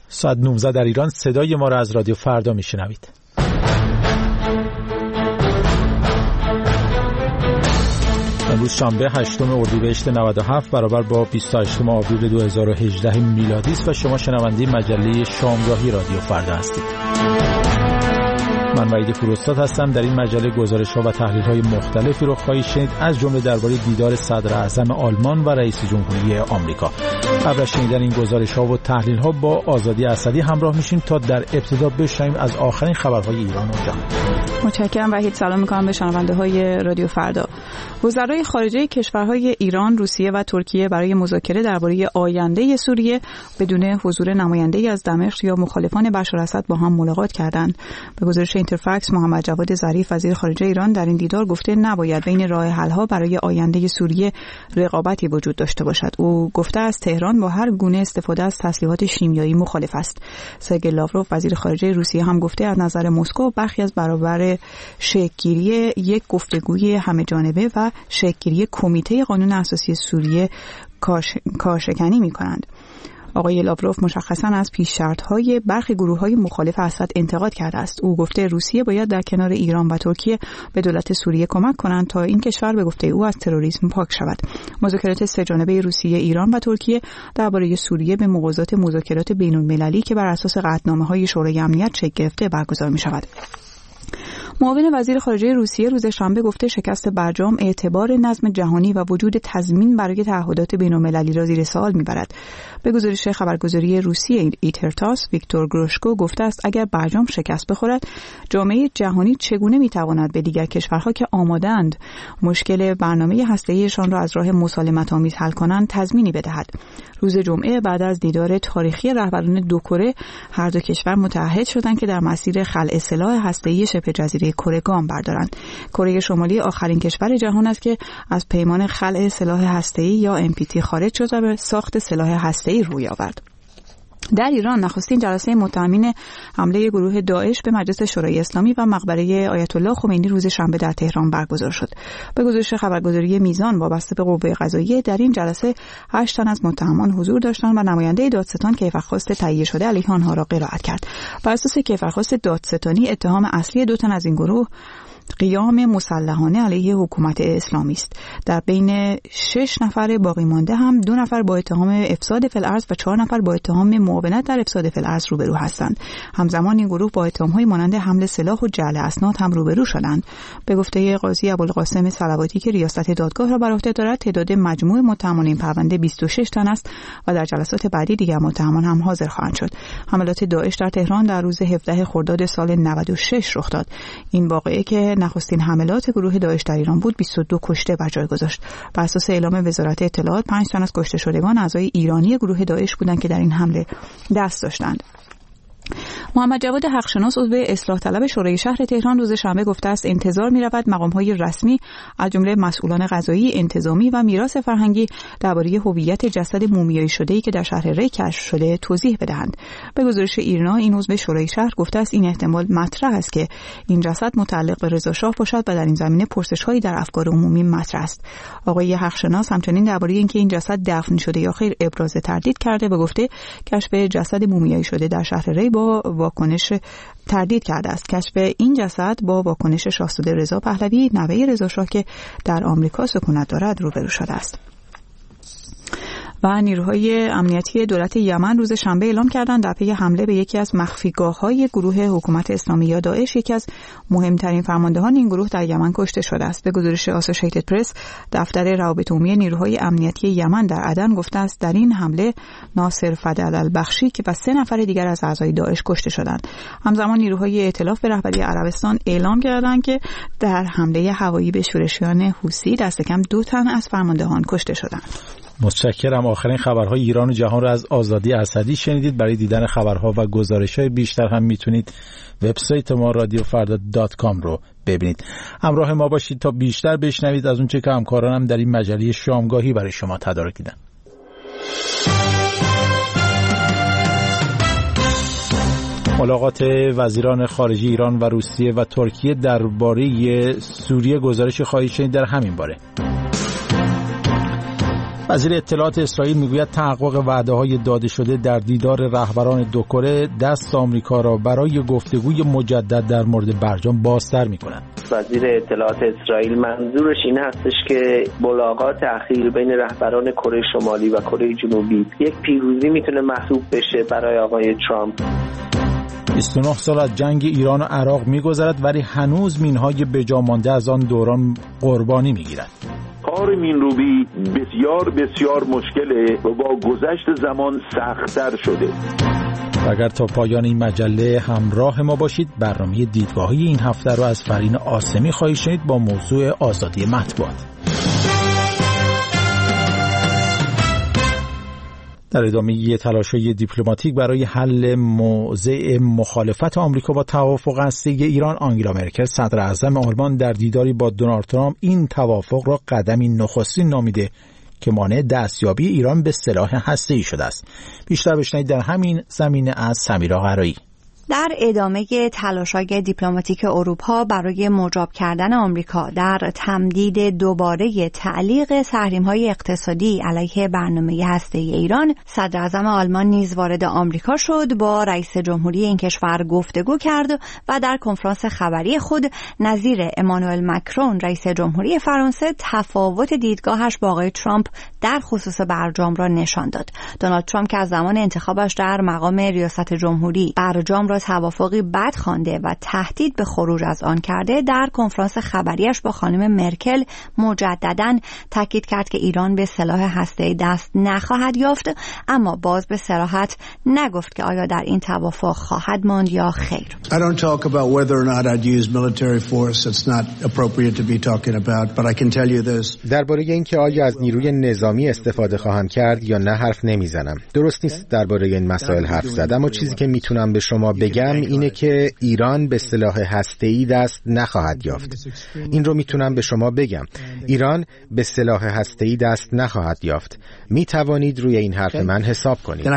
ساعت 19 در ایران. صدای ما را از رادیو فردا میشنوید. امروز شنبه 8 اردیبهشت 97 برابر با 28 آوریل 2018 میلادی است و شما شنونده مجله شامگاهی رادیو فردا هستید. من وحید فروستاد هستم. در این مجله گزارش‌ها و تحلیل‌های مختلفی رو خواهید شنید، از جمله درباره دیدار صدر اعظم آلمان و رئیس جمهوری آمریکا. قبل از شنیدن این گزارش‌ها و تحلیل‌ها با آزادی اسدی همراه میشیم تا در ابتدا بشنویم از آخرین خبرهای ایران و جهان. متشکرم وحید. سلام می‌کنم به شنونده‌های رادیو فردا. وزرای خارجه کشورهای ایران، روسیه و ترکیه برای مذاکره درباره آینده سوریه بدون حضور نماینده‌ای از دمشق یا مخالفان بشار اسد با هم ملاقات کردند. به گزارش اینترفکس، محمد جواد ظریف وزیر خارجه ایران در این دیدار گفته نباید بین راه حل‌ها برای آینده سوریه رقابتی وجود داشته باشد. او گفته است تهران با هر گونه استفاده از تسلیحات شیمیایی مخالف است. سرگئی لاوروف وزیر خارجه روسیه هم گفته از نظر مسکو برخی از برابر شکل‌گیری یک گفتگوی همه‌جانبه و شکل‌گیری کمیته قانون اساسی سوریه کارشکنی می‌کنند. آقای لاوروف مشخصاً از پیش‌شرط‌های برخی گروه‌های مخالف اسد انتقاد کرده است. او گفته روسیه باید در کنار ایران و ترکیه به دولت سوریه کمک کنند تا این کشور به گفته او از تروریسم پاک شود. مذاکرات سه‌جانبه روسیه، ایران و ترکیه درباره سوریه به موازات مذاکرات بین‌المللی که بر اساس قطعنامه‌های شورای امنیت شکل گرفته برگزار می‌شود. معاون وزیر خارجه روسیه روز شنبه گفته شکست برجام اعتبار نظم جهانی و وجود تضمین برای تعهدات بین‌المللی را زیر سوال می‌برد. به گزارش خبرگزاری روسیه ایترتاس، ویکتور گروشکو گفته است اگر برجام شکست بخورد، جامعه جهانی چگونه می‌تواند به دیگر کشورها که آماده‌اند مشکل برنامه هسته‌ایشان را از راه مسالمت‌آمیز حل کنند تضمینی بدهد. روز جمعه بعد از دیدار تاریخی رهبران دو کره، هر دو کشور متعهد شدند که در مسیر خلع سلاح هسته‌ای شبه جزیره کره گام بردارند. کره شمالی آخرین کشور جهان است که از پیمان خلع سلاح هسته‌ای یا NPT خارج شد و به ساخت سلاح هسته‌ای روی آورد. در ایران نخستین جلسه متهمین حمله گروه داعش به مجلس شورای اسلامی و مقبره آیت الله خمینی روز شنبه در تهران برگزار شد. به گزارش خبرگزاری میزان وابسته به قوه قضاییه، در این جلسه 8 تن از متهمان حضور داشتند و نماینده دادستان کیفرخواست تهیه شده علیه آنها را قرائت کرد. بر اساس کیفرخواست دادستانی اتهام اصلی 2 تن از این گروه قیام مسلحانه علیه حکومت اسلامی است. در بین 6 نفر باقی مانده هم 2 نفر با اتهام افساد فی الارض و 4 نفر با اتهام معاونت در افساد فی الارض روبرو هستند. همزمان این گروه با اتهام‌های مانند حمل سلاح و جعل اسناد هم روبرو شدند. به گفته قاضی ابوالقاسم صلواتی که ریاست دادگاه را بر عهده دارد، تعداد مجموع متهمان این پرونده 26 تن است و در جلسات بعدی دیگر متهمان هم حاضر خواهند شد. حملات داعش در تهران در روز 17 خرداد سال 96 رخ داد. این واقعه که نخستین حملات گروه داعش در ایران بود 22 کشته بر جای گذاشت. بر اساس اعلام وزارت اطلاعات 5 تن از کشته شدگان اعضای ایرانی گروه داعش بودند که در این حمله دست داشتند. محمد جواد حقشناس عضو اصلاح طلب شورای شهر تهران روز شنبه گفته است انتظار می‌رود مقام‌های رسمی از جمله مسئولان قضایی، انتظامی و میراث فرهنگی درباره هویت جسد مومیایی شده‌ای که در شهر ری کشف شده توضیح بدهند. به گزارش ایرنا، این عضو شورای شهر گفته است این احتمال مطرح است که این جسد متعلق به رضا شاه باشد و در این زمینه پرسش‌هایی در افکار عمومی مطرح است. آقای حقشناس همچنین درباره اینکه این جسد دفن شده یا خیر ابراز تردید کرده و گفته کشف جسد مومیایی شده در شهر ری با واکنش تردید کرده است. کشف این جسد با واکنش شاهزاده رضا پهلوی نوه رضا شاه که در آمریکا سکونت دارد روبرو شده است. و نیروهای امنیتی دولت یمن روز شنبه اعلام کردند در پی حمله به یکی از مخفیگاه‌های گروه حکومت اسلامی یا داعش، یکی از مهمترین فرماندهان این گروه در یمن کشته شده است. به گزارش آسوشیتد پرس، دفتر روابط عمومی نیروهای امنیتی یمن در عدن گفته است در این حمله ناصر فدل البخشی که و 3 نفر دیگر از اعضای داعش کشته شدند. همزمان نیروهای ائتلاف به رهبری عربستان اعلام کردند که در حمله هوایی به شورشیان حوثی دست کم 2 تن از فرماندهان کشته شدند. متشکرم. آخرین خبرهای ایران و جهان را از آزادی اسدی شنیدید. برای دیدن خبرها و گزارش‌های بیشتر هم میتونید وبسایت ما radiofarda.com رو ببینید. همراه ما باشید تا بیشتر بشنوید از اون چه که همکارانم در این مجله شامگاهی برای شما تدارک دیدن. ملاقات وزیران خارجه ایران و روسیه و ترکیه درباره سوریه گزارش خواهید شنید در همین باره. وزیر اطلاعات اسرائیل میگوید تحقق وعده‌های داده شده در دیدار رهبران دو کره دست آمریکا را برای گفتگوی مجدد در مورد برجام بازتر می‌کند. وزیر اطلاعات اسرائیل منظورش این هستش که ملاقات اخیر بین رهبران کره شمالی و کره جنوبی یک پیروزی میتونه محسوب بشه برای آقای ترامپ. 29 سال از جنگ ایران و عراق می‌گذرد ولی هنوز مین‌های بجا مانده از آن دوران قربانی می‌گیرد. کار مینروبی بسیار بسیار مشکله و با گذشت زمان سخت‌تر شده. اگر تا پایان این مجله همراه ما باشید، برنامه دیدگاهی این هفته رو از فرین آسمی خواهید شنید با موضوع آزادی مطبوعات. در ادامه تلاش‌های دیپلماتیک برای حل موضع مخالفت آمریکا با توافق هسته‌ای ایران، آنگلا مرکل صدر اعظم آلمان در دیداری با دونالد ترامپ این توافق را قدمی نخستین نامیده که مانع دستیابی ایران به سلاح هسته‌ای شده است. بیشتر بشنوید در همین زمینه از سمیرا قرایی. در ادامه تلاش‌های دیپلماتیک اروپا برای مجاب کردن آمریکا در تمدید دوباره تعلیق تحریم‌های اقتصادی علیه برنامه هسته‌ای ایران، صدر اعظم آلمان نیز وارد آمریکا شد، با رئیس جمهوری این کشور گفتگو کرد و در کنفرانس خبری خود نظیر امانوئل مکرون رئیس جمهوری فرانسه تفاوت دیدگاهش با آقای ترامپ در خصوص برجام را نشان داد. دونالد ترامپ که از زمان انتخابش در مقام ریاست جمهوری برجام را توافقی بد خوانده و تهدید به خروج از آن کرده، در کنفرانس خبریش با خانم مرکل مجدداً تاکید کرد که ایران به سلاح هسته‌ای دست نخواهد یافت، اما باز به صراحت نگفت که آیا در این توافق خواهد ماند یا خیر. I don't talk about whether or not I'd use military force. It's not appropriate to be talking about, but I can tell you this. درباره اینکه آیا از نیروی نظامی استفاده خواهم کرد یا نه حرف نمیزنم. درست نیست درباره این مسائل حرف زدم، اما چیزی که میتونم به شما بگم اینه که ایران به سلاح هسته‌ای دست نخواهد یافت. این رو میتونم به شما بگم. ایران به سلاح هسته‌ای دست نخواهد یافت. میتوانید روی این حرف من حساب کنید.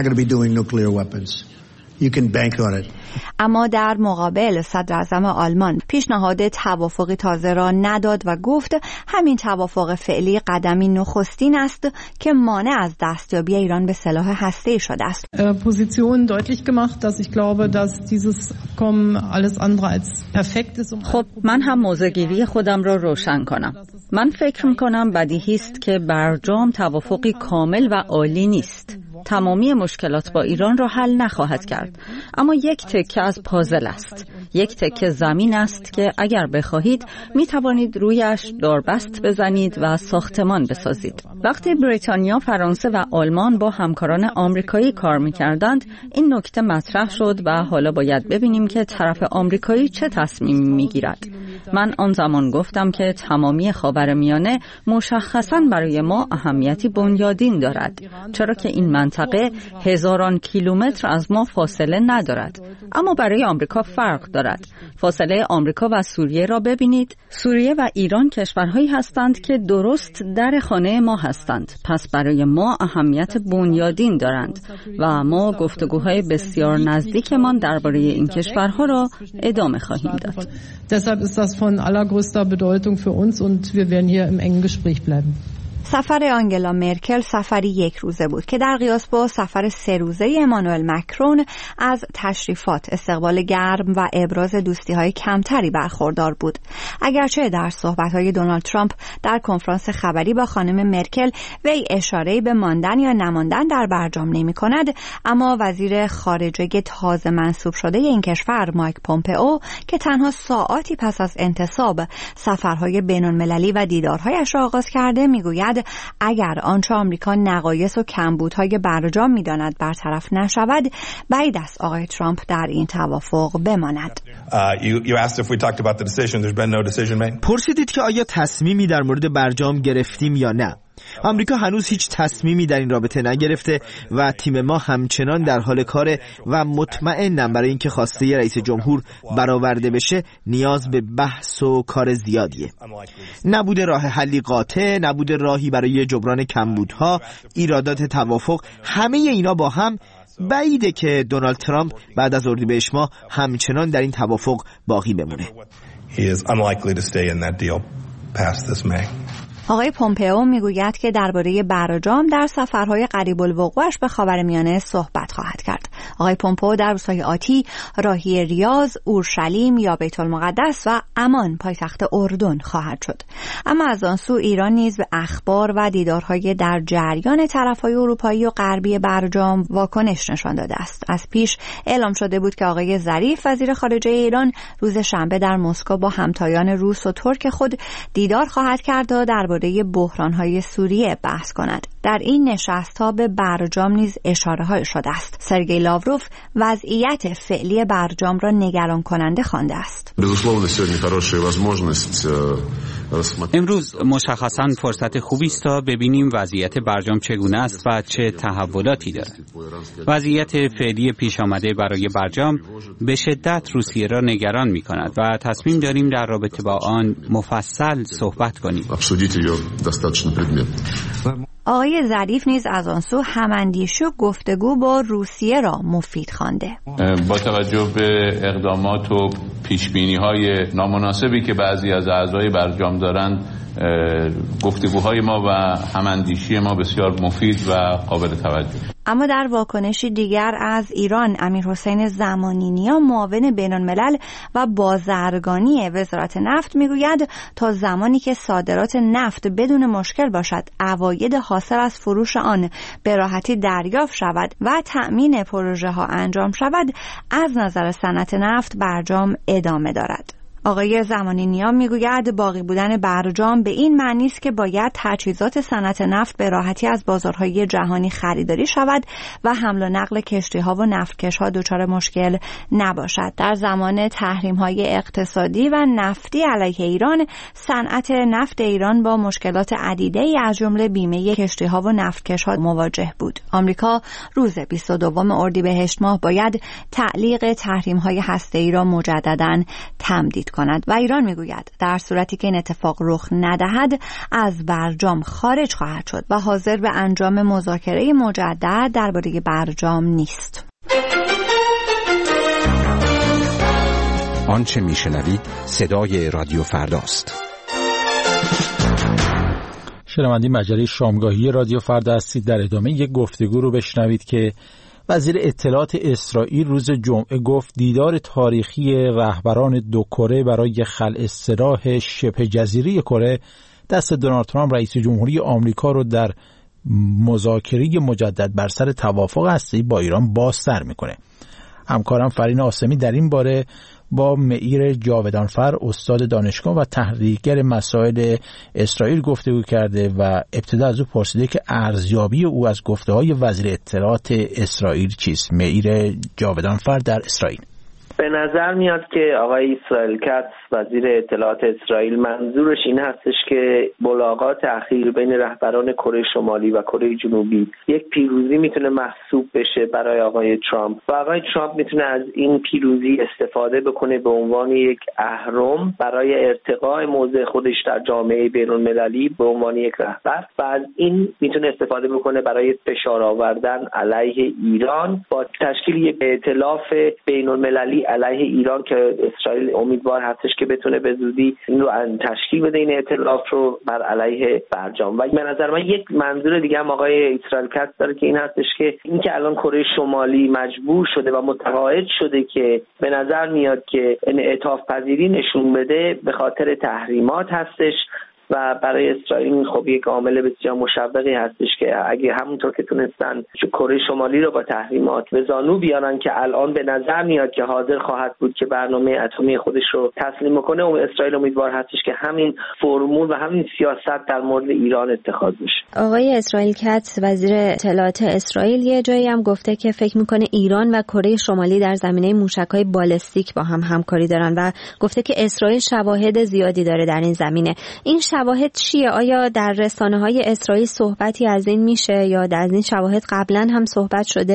اما در مقابل صدر اعظم آلمان پیشنهاد توافقی تازه را نداد و گفت همین توافق فعلی قدمی نخستین است که مانع از دستیابی ایران به سلاح هسته‌ای شده است. Position deutlich gemacht, dass ich glaube, dass dieses Abkommen alles andere als perfekt ist. خب من هم موضع‌گیری خودم را روشن کنم. من فکر می‌کنم بدیهی است که برجام توافقی کامل و عالی نیست. تمامی مشکلات با ایران را حل نخواهد کرد، اما یک تکه از پازل است. یک تکه زمین است که اگر بخواهید می توانید رویش داربست بزنید و ساختمان بسازید. وقتی بریتانیا، فرانسه و آلمان با همکاران آمریکایی کار می کردند، این نکته مطرح شد و حالا باید ببینیم که طرف آمریکایی چه تصمیمی می گیرد. من آن زمان گفتم که تمامی خاورمیانه مشخصاً برای ما اهمیتی بنیادین دارد، چرا که این منطقه هزاران کیلومتر از ما فاصله ندارد، اما برای آمریکا فرق دارد. فاصله آمریکا و سوریه را ببینید. سوریه و ایران کشورهایی هستند که درست در خانه ما هستند، پس برای ما اهمیت بنیادین دارند و ما گفتگوهای بسیار نزدیکمان درباره این کشورها را ادامه خواهیم داد. Deshalb ist das von allergrößter Bedeutung für uns und wir werden hier im engen Gespräch bleiben. سفر آنگلا مرکل سفری یک روزه بود که در قیاس با سفر 3 روزه امانوئل مکرون از تشریفات، استقبال گرم و ابراز دوستی‌های کمتری برخوردار بود. اگرچه در صحبت‌های دونالد ترامپ در کنفرانس خبری با خانم مرکل وی اشاره‌ای به ماندن یا نماندن در برجام نمی‌کند، اما وزیر خارجه تازه منصوب شده این کشور مایک پومپئو که تنها ساعاتی پس از انتصاب سفرهای بین‌المللی و دیدارهایش را آغاز کرده می‌گوید اگر آنچه آمریکا نقایص و کمبودهای برجام می‌داند برطرف نشود، بعید است آقای ترامپ در این توافق بماند. پرسیدید که آیا تصمیمی در مورد برجام گرفتیم یا نه. آمریکا هنوز هیچ تصمیمی در این رابطه نگرفته و تیم ما همچنان در حال کاره و مطمئنم برای اینکه خواسته رئیس جمهور برآورده بشه نیاز به بحث و کار زیادیه. نبوده راه حلی قاطع، نبوده راهی برای جبران کمبودها، ایرادات توافق، همه اینا با هم بعیده که دونالد ترامپ بعد از اردیبهشت ماه همچنان در این توافق باقی بمونه. آقای پومپئو میگوید که درباره برجام در سفرهای قریب الوقوعش به خاورمیانه صحبت خواهد کرد. آقای پومپئو در روزهای آتی راهی ریاض، اورشلیم یا بیت المقدس و عمان پایتخت اردن خواهد شد. اما از آن سو ایران نیز به اخبار و دیدارهای در جریان طرفهای اروپایی و غربی برجام واکنش نشان داده است. از پیش اعلام شده بود که آقای ظریف وزیر خارجه ایران روز شنبه در مسکو با همتایان روس و ترک خود دیدار خواهد کرد تا درباره بحران‌های سوریه بحث کند. در این نشست‌ها به برجام نیز اشاره‌های شده است. سرگئی لاوروف وضعیت فعلی برجام را نگران کننده خوانده است. امروز مشخصاً فرصت خوبی است تا ببینیم وضعیت برجام چگونه است و چه تحولاتی دارد. وضعیت فعلی پیش آمده برای برجام به شدت روسیه را نگران می‌کند و تصمیم داریم در رابطه با آن مفصل صحبت کنیم. آقای ظریف نیز از آن سو هماندیشی و گفتگو با روسیه را مفید خوانده. با توجه به اقدامات و پیشبینی‌های نامناسبی که بعضی از اعضای برجام دارند، گفتگوهای ما و هماندیشی ما بسیار مفید و قابل توجه. اما در واکنشی دیگر از ایران، امیرحسین زمانینیا معاون بین‌الملل و بازرگانی وزارت نفت میگوید تا زمانی که صادرات نفت بدون مشکل باشد، عواید حاصل از فروش آن به راحتی دریافت شود و تأمین پروژه ها انجام شود، از نظر صنعت نفت برجام ادامه دارد. آقای زمانینیا میگوید باقی بودن برجام به این معنی است که باید تجهیزات صنعت نفت به راحتی از بازارهای جهانی خریداری شود و حمل و نقل کشتی‌ها و نفتکش‌ها دچار مشکل نباشد. در زمان تحریم‌های اقتصادی و نفتی علیه ایران، صنعت نفت ایران با مشکلات عدیده‌ای از جمله بیمه کشتی‌ها و نفتکش‌ها مواجه بود. آمریکا روز 22 اردیبهشت ماه باید تعلیق تحریم‌های هسته‌ای را مجدداً تمدید کند و ایران میگوید در صورتی که این اتفاق رخ ندهد از برجام خارج خواهد شد و حاضر به انجام مذاکره مجدد درباره برجام نیست. آنچه میشنوید صدای رادیو فرداست. شنوندگان مجله شامگاهی رادیو فردا هستید. در ادامه یک گفتگو رو بشنوید که وزیر اطلاعات اسرائیل روز جمعه گفت دیدار تاریخی رهبران دو کره برای خلع سلاح شبه جزیره کره دست دونالد ترامپ رئیس جمهوری آمریکا رو در مذاکره مجدد بر سر توافق هسته‌ای با ایران بازتر میکنه. همکارم فرین آسمی در این باره با معیر جاودانفر استاد دانشگاه و تحلیلگر مسائل اسرائیل گفتگو کرده و ابتدا از او پرسیده که ارزیابی او از گفته‌های وزیر اطلاعات اسرائیل چیست. معیر جاودانفر در اسرائیل: به نظر میاد که آقای اسرائیل کاتس وزیر اطلاعات اسرائیل منظورش این هستش که ملاقات اخیر بین رهبران کره شمالی و کره جنوبی یک پیروزی میتونه محسوب بشه برای آقای ترامپ و آقای ترامپ میتونه از این پیروزی استفاده بکنه به عنوان یک اهرم برای ارتقاء موضع خودش در جامعه بین‌المللی به عنوان یک رهبر و از این میتونه استفاده بکنه برای فشار آوردن علیه ایران با تشکیل یک ائتلاف بین‌المللی علیه ایران که اسرائیل امیدوار هستش که بتونه به زودی این رو تشکیل بده، این ائتلاف رو بر علیه برجام. و به نظر من یک منظور دیگه هم آقای اسرائیل کاتس داره که این هستش که این که الان کره شمالی مجبور شده و متقاعد شده که به نظر میاد که انعطاف پذیری نشون بده به خاطر تحریمات هستش و برای اسرائیل خب یک عامل بسیار مشوقی هستش که اگه همونطور که تونستن کره شمالی رو با تحریمات به زانو بیارن که الان به نظر میاد که حاضر خواهد بود که برنامه اتمی خودش رو تسلیم کنه، و اسرائیل امیدوار هستش که همین فرمول و همین سیاست در مورد ایران اتخاذ بشه. آقای اسرائیل کاتس وزیر اطلاعات اسرائیل یه جایی هم گفته که فکر میکنه ایران و کره شمالی در زمینه موشک‌های بالستیک با هم همکاری دارن و گفته که اسرائیل شواهد زیادی داره در این زمینه. این شواهد چیه؟ آیا در رسانه‌های اسرائیل صحبتی از این میشه یا از این شواهد قبلا هم صحبت شده؟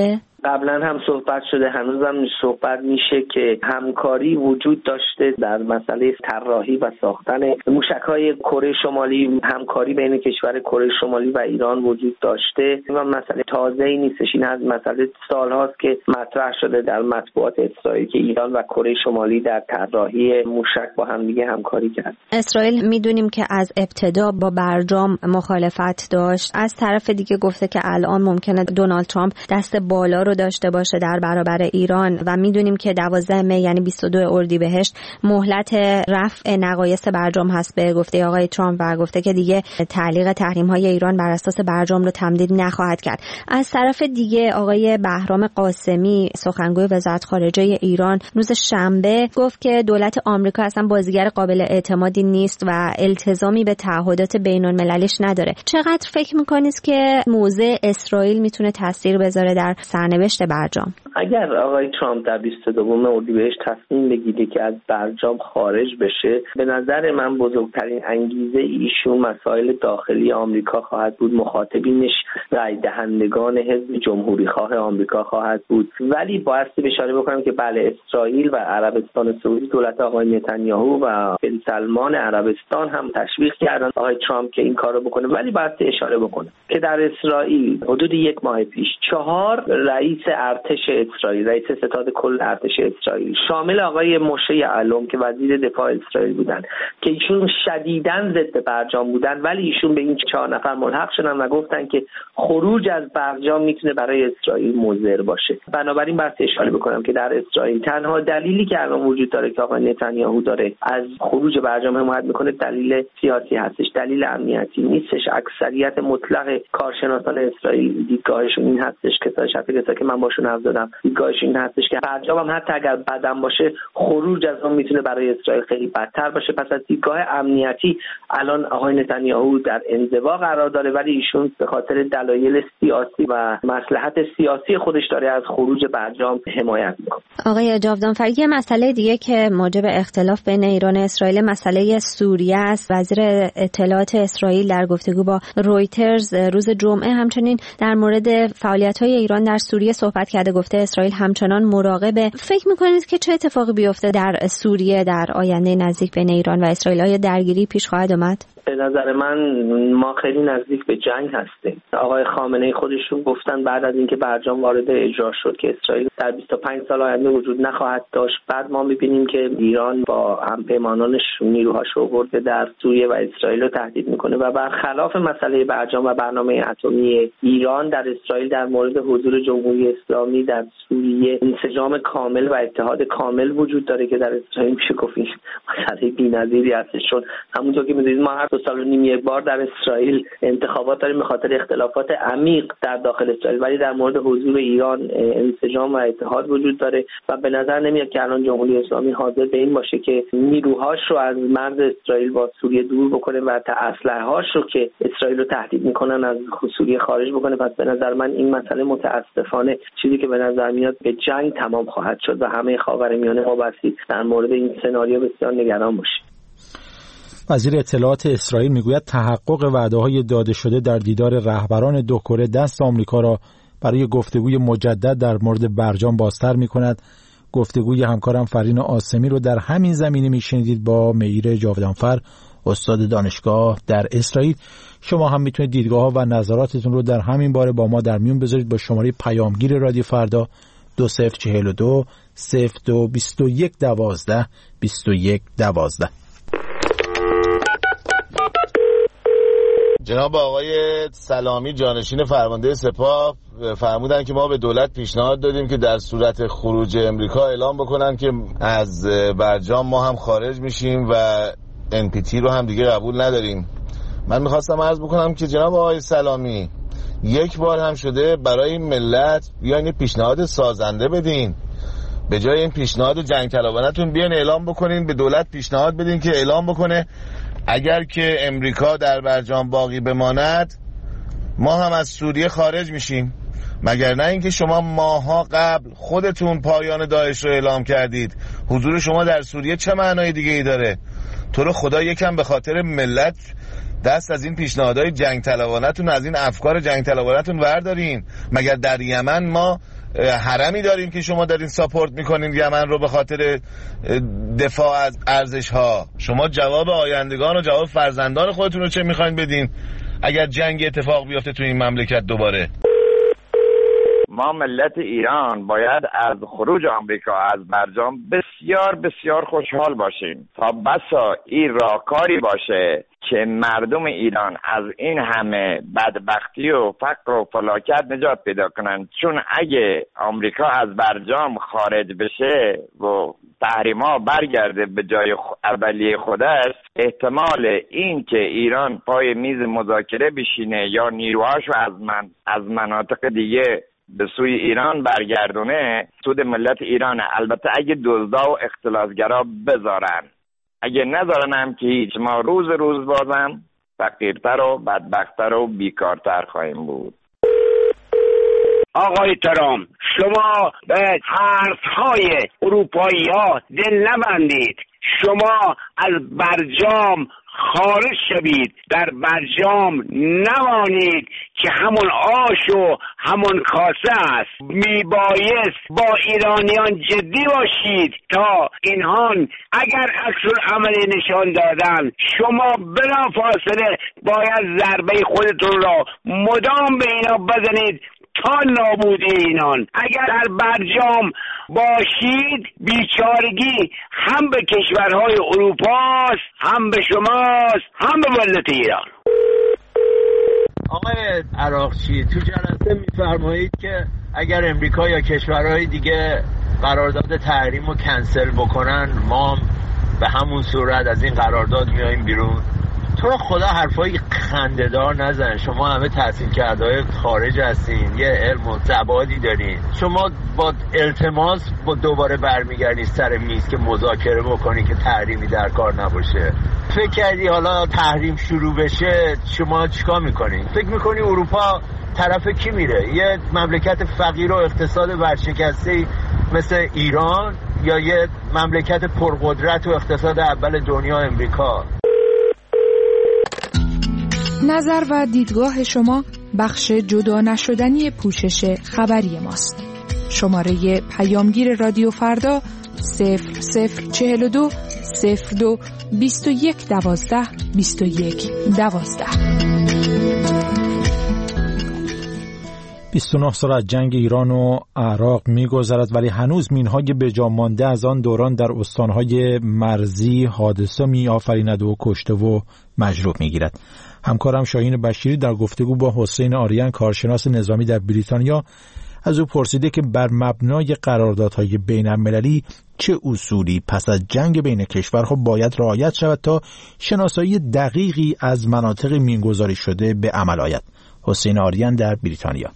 قبلا هم صحبت شده، هنوزم صحبت میشه که همکاری وجود داشته در مسئله طراحی و ساختن موشک‌های کره شمالی. همکاری بین کشور کره شمالی و ایران وجود داشته و مسئله تازه‌ای نیستش. این از مسئله سال‌هاست که مطرح شده در مطبوعات اسرائیل که ایران و کره شمالی در طراحی موشک با هم دیگه همکاری کرد. اسرائیل میدونیم که از ابتدا با برجام مخالفت داشت. از طرف دیگه گفته که الان ممکنه دونالد ترامپ دست بالا رو داشته باشه در برابر ایران و میدونیم که 12 می یعنی 22 اردیبهشت مهلت رفع نقایص برجام هست به گفته آقای ترامپ و گفته که دیگه تعلیق تحریم‌های ایران بر اساس برجام رو تمدید نخواهد کرد. از طرف دیگه آقای بهرام قاسمی سخنگوی وزارت خارجه ایران روز شنبه گفت که دولت آمریکا اصلا بازیگر قابل اعتمادی نیست و التزامی به تعهدات بین‌المللیش نداره. چقدر فکر می‌کنید که موضع اسرائیل میتونه تاثیر بذاره در سرنوشت برجام؟ اگر آقای ترامپ در 22 اردیبهشت تصمیم بگیره که از برجام خارج بشه، به نظر من بزرگترین انگیزه ایشون مسائل داخلی آمریکا خواهد بود، مخاطبینش رای دهندگان حزب جمهوری خواه آمریکا خواهد بود. ولی بایستی اشاره بکنم که بله، اسرائیل و عربستان سعودی، دولت آقای نتانیاهو و بن سلمان عربستان هم تشویق کردن آقای ترامپ که این کارو بکنه. ولی بایستی اشاره بکنم که در اسرائیل حدود 1 ماه پیش 4 رئیس ارتش اسرائیل، رئیس ستاد کل ارتش اسرائیل، شامل آقای موشه یعلون که وزیر دفاع اسرائیل بودن که ایشون شدیداً ضد برجام بودن، ولی ایشون به این 4 نفر ملحق شدن و گفتن که خروج از برجام میتونه برای اسرائیل مضر باشه. بنابراین بس اشاره بکنم که در اسرائیل تنها دلیلی که الان وجود داره که آقای نتانیاهو داره از خروج برجام حمایت میکنه دلیل سیاسی هستش، دلیل امنیتی نیستش. اکثریت مطلق کارشناسان اسرائیل دیدگاهشون این هستش که که من باشون حرف زدم، دیدگاهشون این هستش که برجام هم حتی اگر بدم باشه خروج از اون میتونه برای اسرائیل خیلی بدتر باشه. پس از دیدگاه امنیتی الان آقای نتانیاهو در انزوا قرار داره، ولی ایشون به خاطر دلایل سیاسی و مصلحت سیاسی خودش داره از خروج برجام حمایت میکنه. آقای جاودانفر، یه مسئله دیگه که موجب اختلاف بین ایران و اسرائیل مسئله سوریه است. وزیر اطلاعات اسرائیل در گفتگو با رویترز روز جمعه همچنین در مورد فعالیت‌های ایران در سوریه صحبت کرده، گفته اسرائیل همچنان مراقبه. فکر می‌کنید که چه اتفاقی بیفته در سوریه در آینده نزدیک بین ایران و اسرائیل؟ آیا درگیری پیش خواهد آمد؟ به نظر من ما خیلی نزدیک به جنگ هستیم. آقای خامنه‌ای خودشون گفتن بعد از اینکه برجام وارد اجرا شد که اسرائیل در 25 سال آینده وجود نخواهد داشت. بعد ما می‌بینیم که ایران با همپیمانانش نیروهاش رو برده در سوریه و اسرائیل رو تهدید میکنه و برخلاف مسئله برجام و برنامه اتمی ایران، در اسرائیل در مورد حضور جمهوری اسلامی در سوریه انسجام کامل و اتحاد کامل وجود داره که در اسرائیل میشه گفت مسئله بی‌نظیری هستش. چون همونطور که می‌دونید ما هر 2 سال و نیم یک بار در اسرائیل انتخابات داریم به خاطر اختلافات عمیق در داخل اسرائیل، ولی در مورد حضور ایران انسجام و اتحاد وجود داره و به نظر نمیاد که الان جمهوری اسلامی حاضر به این باشه که نیروهاش رو از مرز اسرائیل با سوریه دور بکنه و تا اسلحه‌هاش رو که اسرائیل رو تهدید میکنن از سوریه خارج بکنه. پس به نظر من این مسئله متاسفانه چیزی که به نظر میاد به جنگ تمام خواهد شد و همه خاورمیانه ما بسی در مورد این سناریو بسیار نگران باشیم. وزیر اطلاعات اسرائیل میگوید تحقق وعده‌های داده شده در دیدار رهبران 2 کره دست آمریکا را برای گفتگوی مجدد در مورد برجام بازتر می‌کند. گفتگوی همکارم فرین آسمی رو در همین زمینه میشنیدید با مهیر جاودانفر، استاد دانشگاه در اسرائیل. شما هم میتونید دیدگاه‌ها و نظراتتون رو در همین باره با ما در میون بذارید با شماره پیامگیر رادیو فردا 2042 02 21 12 21 12. جناب آقای سلامی جانشین فرمانده سپاه فرمودن که ما به دولت پیشنهاد دادیم که در صورت خروج امریکا اعلام بکنن که از برجام ما هم خارج میشیم و NPT رو هم دیگه قبول نداریم. من میخواستم عرض بکنم که جناب آقای سلامی یک بار هم شده برای ملت بیاین پیشنهاد سازنده بدین، به جای این پیشنهاد جنگ طلبانه‌تون بیاین اعلام بکنین، به دولت پیشنهاد بدین که اعلام بکنه اگر که امریکا در برجام باقی بماند ما هم از سوریه خارج میشیم. مگر نه اینکه شما ماها قبل خودتون پایان داعش رو اعلام کردید؟ حضور شما در سوریه چه معنای دیگه ای داره؟ تو رو خدا یکم به خاطر ملت دست از این پیشنهادهای جنگ طلبانه‌تون، از این افکار جنگ طلبانه‌تون وردارین. مگر در یمن ما حرمی داریم که شما دارین ساپورت میکنین یمن رو به خاطر دفاع از ارزش ها. شما جواب آیندگان و جواب فرزندان خودتون رو چه میخواین بدین اگر جنگ اتفاق بیفته تو این مملکت دوباره؟ ما ملت ایران باید از خروج آمریکا از برجام بسیار بسیار خوشحال باشیم تا بسا این راهکاری باشه که مردم ایران از این همه بدبختی و فقر و فلاکت نجات پیدا کنن. چون اگه آمریکا از برجام خارج بشه و تحریم‌ها برگرده به جای اولیه خودش، احتمال این که ایران پای میز مذاکره بشینه یا نیروهاشو از مناطق دیگه به سوی ایران برگردونه سود ملت ایرانه. البته اگه دزدا و اختلاسگرا بذارن، اگه نذارن هم که هیچ، ما روز بازم فقیرتر و بدبختتر و بیکارتر خواهیم بود. آقای ترامپ، شما به حرفهای اروپایی ها دل نبندید. شما از برجام خارج شوید، در برجام نمانید که همون آش و همون کاسه است. میبایست با ایرانیان جدی باشید تا اینهان اگر عکس‌العملی نشان دادن، شما بلافاصله باید ضربه خودتون را مدام به اینا بزنید تا نابودی اینان. اگر در برجام باشید بیچارگی هم به کشورهای اروپاست، هم به شماست، هم به ملت ایران. آقای عراقچی، تو جلسه میفرمایید که اگر امریکا یا کشورهای دیگه قرارداد تحریم رو کنسل بکنن، ما به همون صورت از این قرارداد میاییم بیرون. تو خدا حرفای خنده‌دار نزن. شما همه تحصیل کرده‌های خارج هستین، یه علم و زبادی دارین. شما با التماس با دوباره برمیگردی سر میز که مذاکره بکنی که تحریمی در کار نباشه. فکر کردی حالا تحریم شروع بشه شما چیکار میکنین؟ فکر میکنی اروپا طرف کی میره؟ یه مملکت فقیر و اقتصاد ورشکسته‌ای مثل ایران یا یه مملکت پرقدرت و اقتصاد اول دنیا امریکا؟ نظر و دیدگاه شما بخش جدا نشدنی پوشش خبری ماست. شماره پیامگیر رادیو فردا 0042 02 21 12 21 12. 29 سال از جنگ ایران و عراق می‌گذرد، ولی هنوز مین‌های بجا مانده از آن دوران در استان‌های مرزی حادثه می‌آفریند و کشته و مجروح می‌گیرد. همکارم شاهین بشیری در گفتگو با حسین آریان، کارشناس نظامی در بریتانیا، از او پرسیده که بر مبنای قراردادهای بین‌المللی چه اصولی پس از جنگ بین کشورها باید رعایت شود تا شناسایی دقیقی از مناطق مینگذاری شده به عمل آید. حسین آریان در بریتانیا: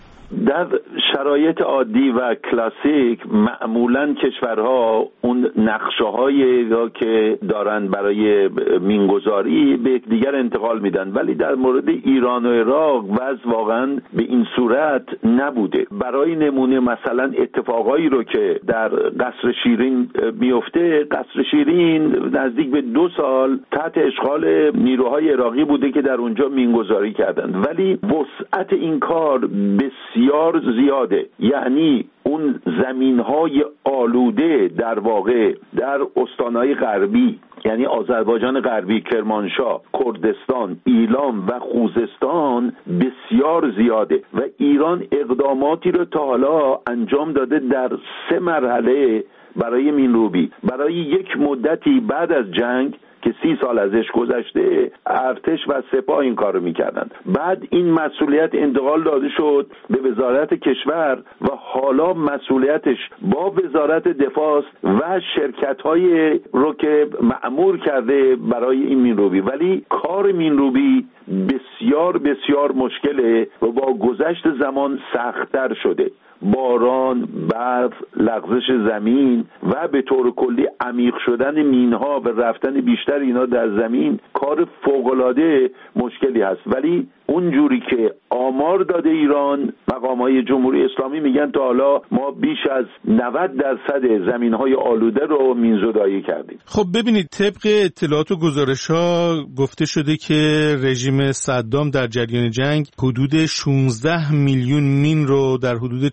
در شرایط عادی و کلاسیک معمولاً کشورها اون نقشه‌هایی که دارن برای مینگذاری به یکدیگر انتقال میدن، ولی در مورد ایران و عراق وضع واقعاً به این صورت نبوده. برای نمونه مثلا اتفاقایی رو که در قصر شیرین میفته، قصر شیرین نزدیک به 2 سال تحت اشغال نیروهای عراقی بوده که در اونجا مینگذاری کردند، ولی وسعت این کار بسیار زیاده. یعنی اون زمین‌های آلوده در واقع در استان‌های غربی، یعنی آذربایجان غربی، کرمانشاه، کردستان، ایلام و خوزستان بسیار زیاده و ایران اقداماتی رو تا حالا انجام داده در 3 مرحله برای مینروبی. برای یک مدتی بعد از جنگ که 30 سال ازش گذشته، ارتش و سپاه این کارو میکردن. بعد این مسئولیت انتقال داده شد به وزارت کشور و حالا مسئولیتش با وزارت دفاع و شرکت‌های رو که مأمور کرده برای این مینروبی. ولی کار مینروبی بسیار بسیار مشکله و با گذشت زمان سخت‌تر شده. باران، برف، لغزش زمین و به طور کلی عمیق شدن مینها و رفتن بیشتر اینا در زمین کار فوق‌العاده مشکلی هست، ولی اونجوری که آمار داده ایران، مقام‌های جمهوری اسلامی میگن تا حالا ما بیش از 90% زمین‌های آلوده رو مینزدایی کردیم. خب ببینید، طبق اطلاعات و گزارش‌ها گفته شده که رژیم صدام در جریان جنگ حدود 16 میلیون مین رو در حدود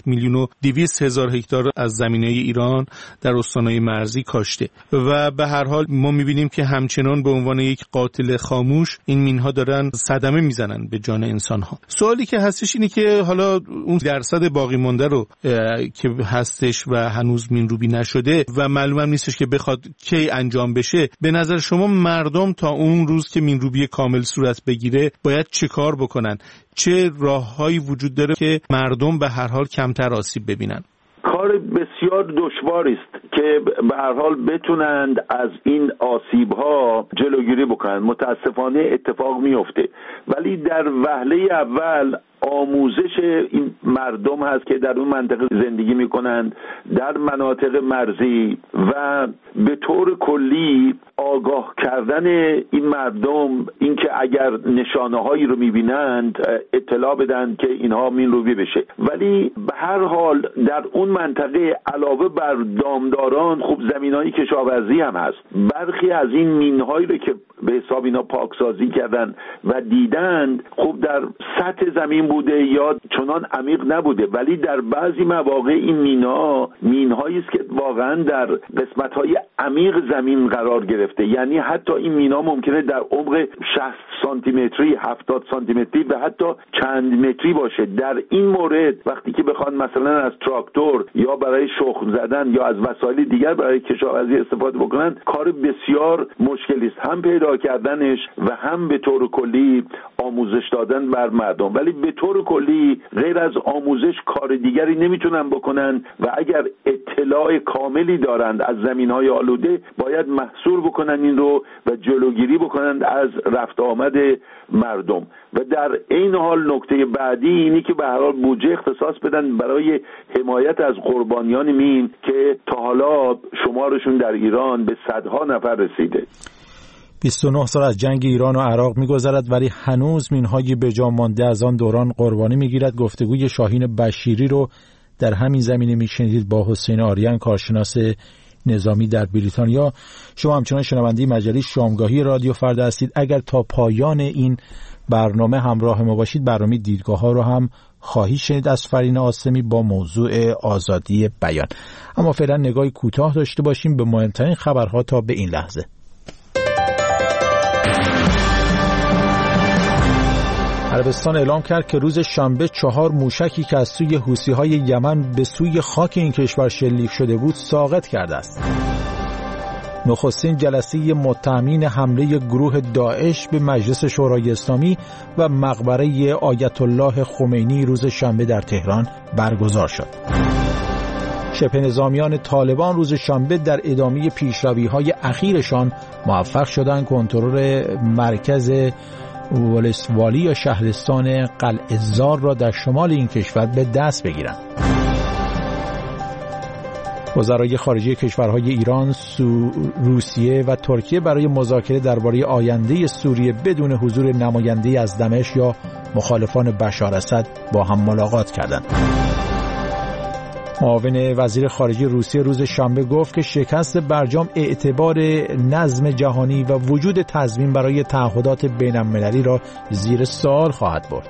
4,200,000 هکتار از زمین‌های ایران در استان‌های مرزی کاشته و به هر حال ما می‌بینیم که همچنان به عنوان یک قاتل خاموش این مین‌ها دارن صدمه میزنن به جان انسان‌ها. سوالی که هستش اینه که حالا اون درصد باقی مانده رو که هستش و هنوز مینروبی نشده و معلوم نیستش که بخواد کی انجام بشه، به نظر شما مردم تا اون روز که مینروبی کامل صورت بگیره باید چه کار بکنن؟ چه راههایی وجود داره که مردم به هر حال کمتر آسیب ببینن؟ کار بسیار دشواری است که به هر حال بتونند از این آسیب‌ها جلوگیری بکنند. متاسفانه اتفاق میفته، ولی در وهله اول آموزش این مردم هست که در اون منطقه زندگی میکنند، در مناطق مرزی، و به طور کلی آگاه کردن این مردم، اینکه اگر نشانه‌هایی رو میبینند اطلاع بدن که اینها مینروبی بشه. ولی به هر حال در اون منطقه علاوه بر دامداران خب زمینهای کشاورزی هم هست. برخی از این مین‌هایی رو که به حساب اینا پاکسازی کردن و دیدند خب در سطح زمین بوده یا چنان عمیق نبوده، ولی در بعضی مواقع این مین‌هایی است که واقعا در قسمت‌های عمیق زمین قرار گرفته. یعنی حتی این مینا ممکنه در عمق 60 سانتی متری، 70 سانتی متری و حتی چند متری باشه. در این مورد وقتی که بخوان مثلا از تراکتور یا برای شخم زدن یا از وسایل دیگر برای کشاورزی استفاده بکنن، کار بسیار مشکلی است، هم پیدا کردنش و هم به طور کلی آموزش دادن بر مردم. ولی به طور کلی غیر از آموزش کار دیگری نمیتونن بکنن و اگر اطلاع کاملی دارند از زمینهای آلوده باید محصور بکنن این رو و جلوگیری بکنن از رفت آمد مردم. و در این حال نکته بعدی اینی که به هر حال بودجه اختصاص بدن برای حمایت از قربانیان مین که تا حالا شمارشون در ایران به صدها نفر رسیده. 29 سال از جنگ ایران و عراق می‌گذرد ولی هنوز مین‌های بجا مانده از آن دوران قربانی می‌گیرد. گفتگوی شاهین بشیری رو در همین زمینه می‌شنیدید با حسین آریان، کارشناس نظامی در بریتانیا. شما همچنان شنونده مجله شامگاهی رادیو فردا هستید. اگر تا پایان این برنامه همراه ما باشید، برنامه دیدگاه‌ها رو هم خواهید شنید از فرین آسمی با موضوع آزادی بیان. اما فعلا نگاهی کوتاه داشته باشیم به مهمترین خبرها تا به این لحظه. عربستان اعلام کرد که روز شنبه 4 موشکی که از سوی حوثی‌های یمن به سوی خاک این کشور شلیک شده بود ساقط کرده است. نخستین جلسه متهمین حمله گروه داعش به مجلس شورای اسلامی و مقبره آیت الله خمینی روز شنبه در تهران برگزار شد. شبه نظامیان طالبان روز شنبه در ادامه پیشروی‌های اخیرشان موفق شدند کنترل مرکز ولسوالی یا شهرستان قلعه زار را در شمال این کشور به دست بگیرند. وزرای خارجه کشورهای ایران، روسیه و ترکیه برای مذاکره درباره آینده سوریه بدون حضور نماینده‌ای از دمشق یا مخالفان بشار اسد با هم ملاقات کردند. معاون وزیر خارجه روسیه روز شنبه گفت که شکست برجام اعتبار نظم جهانی و وجود تضمین برای تعهدات بین‌المللی را زیر سوال خواهد برد.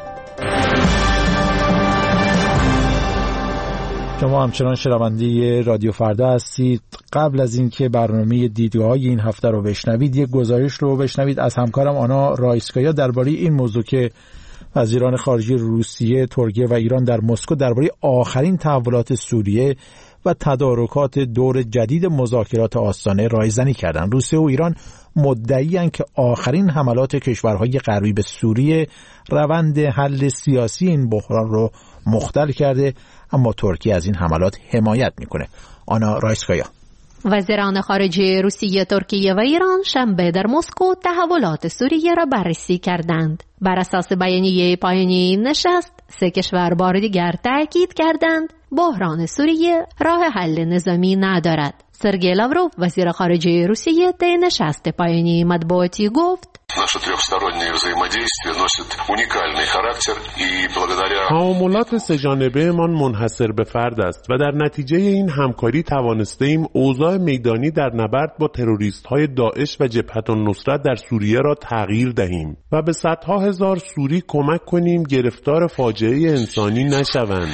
شما همچنان شنونده رادیو فردا هستید. قبل از اینکه برنامه دیدگاه‌های این هفته رو بشنوید، یک گزارش رو بشنوید از همکارم آنا رایسکایا درباره این موضوع که وزیران خارجه روسیه، ترکیه و ایران در مسکو درباره آخرین تحولات سوریه و تدارکات دور جدید مذاکرات آستانه رایزنی کردند. روسیه و ایران مدعی‌اند که آخرین حملات کشورهای غربی به سوریه روند حل سیاسی این بحران رو مختل کرده، اما ترکیه از این حملات حمایت میکنه. آنا رایسکایا. وزیران خارجه روسیه، ترکیه و ایران شنبه در مسکو تحولات سوریه را بررسی کردند. بر اساس بیانیه پایانی این نشست، سه کشور بار دیگر تاکید کردند بحران سوریه راه حل نظامی ندارد. سرگئی لاوروف، وزیر خارجه روسیه، در نشست پایانی مطبوعاتی گفت تعاملات سه‌جانبه‌مان منحصر به فرد است و در نتیجه این همکاری توانسته‌ایم اوضاع میدانی در نبرد با تروریست‌های داعش و جبهة النصرت در سوریه را تغییر دهیم و به صدها هزار سوری کمک کنیم گرفتار فاجعه انسانی نشوند.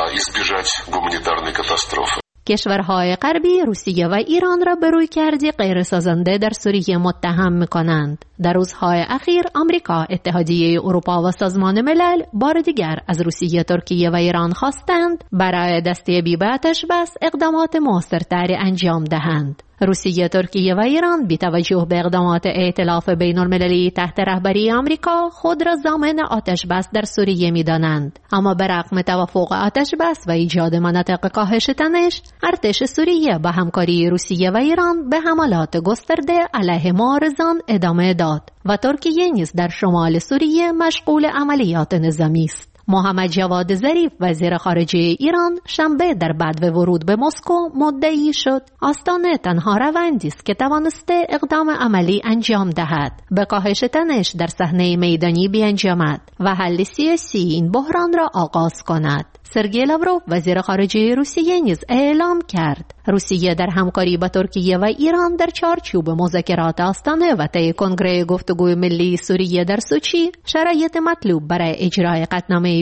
کشورهای غربی روسیه و ایران را به رویکردی غیرسازنده در سوریه متهم می‌کنند. در روزهای اخیر آمریکا، اتحادیه اروپا و سازمان ملل بار دیگر از روسیه، ترکیه و ایران خواستند برای دستیابی به آتش بس اقدامات موثرتری انجام دهند. روسیه، ترکیه و ایران بی توجه به اقدامات ائتلاف بین المللی تحت رهبری آمریکا خود را ضامن آتش بس در سوریه می‌دانند، اما برغم توافق آتش بس و ایجاد مناطق کاهش تنش، ارتش سوریه با همکاری روسیه و ایران به حملات گسترده علیه معارضان ادامه داد و ترکیه نیز در شمال سوریه مشغول عملیات نظامی است. محمد جواد ظریف، وزیر خارجه ایران، شنبه در بدو ورود به مسکو مدعی شد آستانه تنها روندی است که توانسته اقدام عملی انجام دهد، به کاهش تنش در صحنه میدانی بیانجامد و حل سیاسی این بحران را آغاز کند. سرگئی لاوروف، وزیر خارجه روسیه، نیز اعلام کرد روسیه در همکاری با ترکیه و ایران در چارچوب مذاکرات آستانه و طی کنگره گفتگوی ملی سوریه در سوچی شرایط مطلوب برای اجرای قطعنامه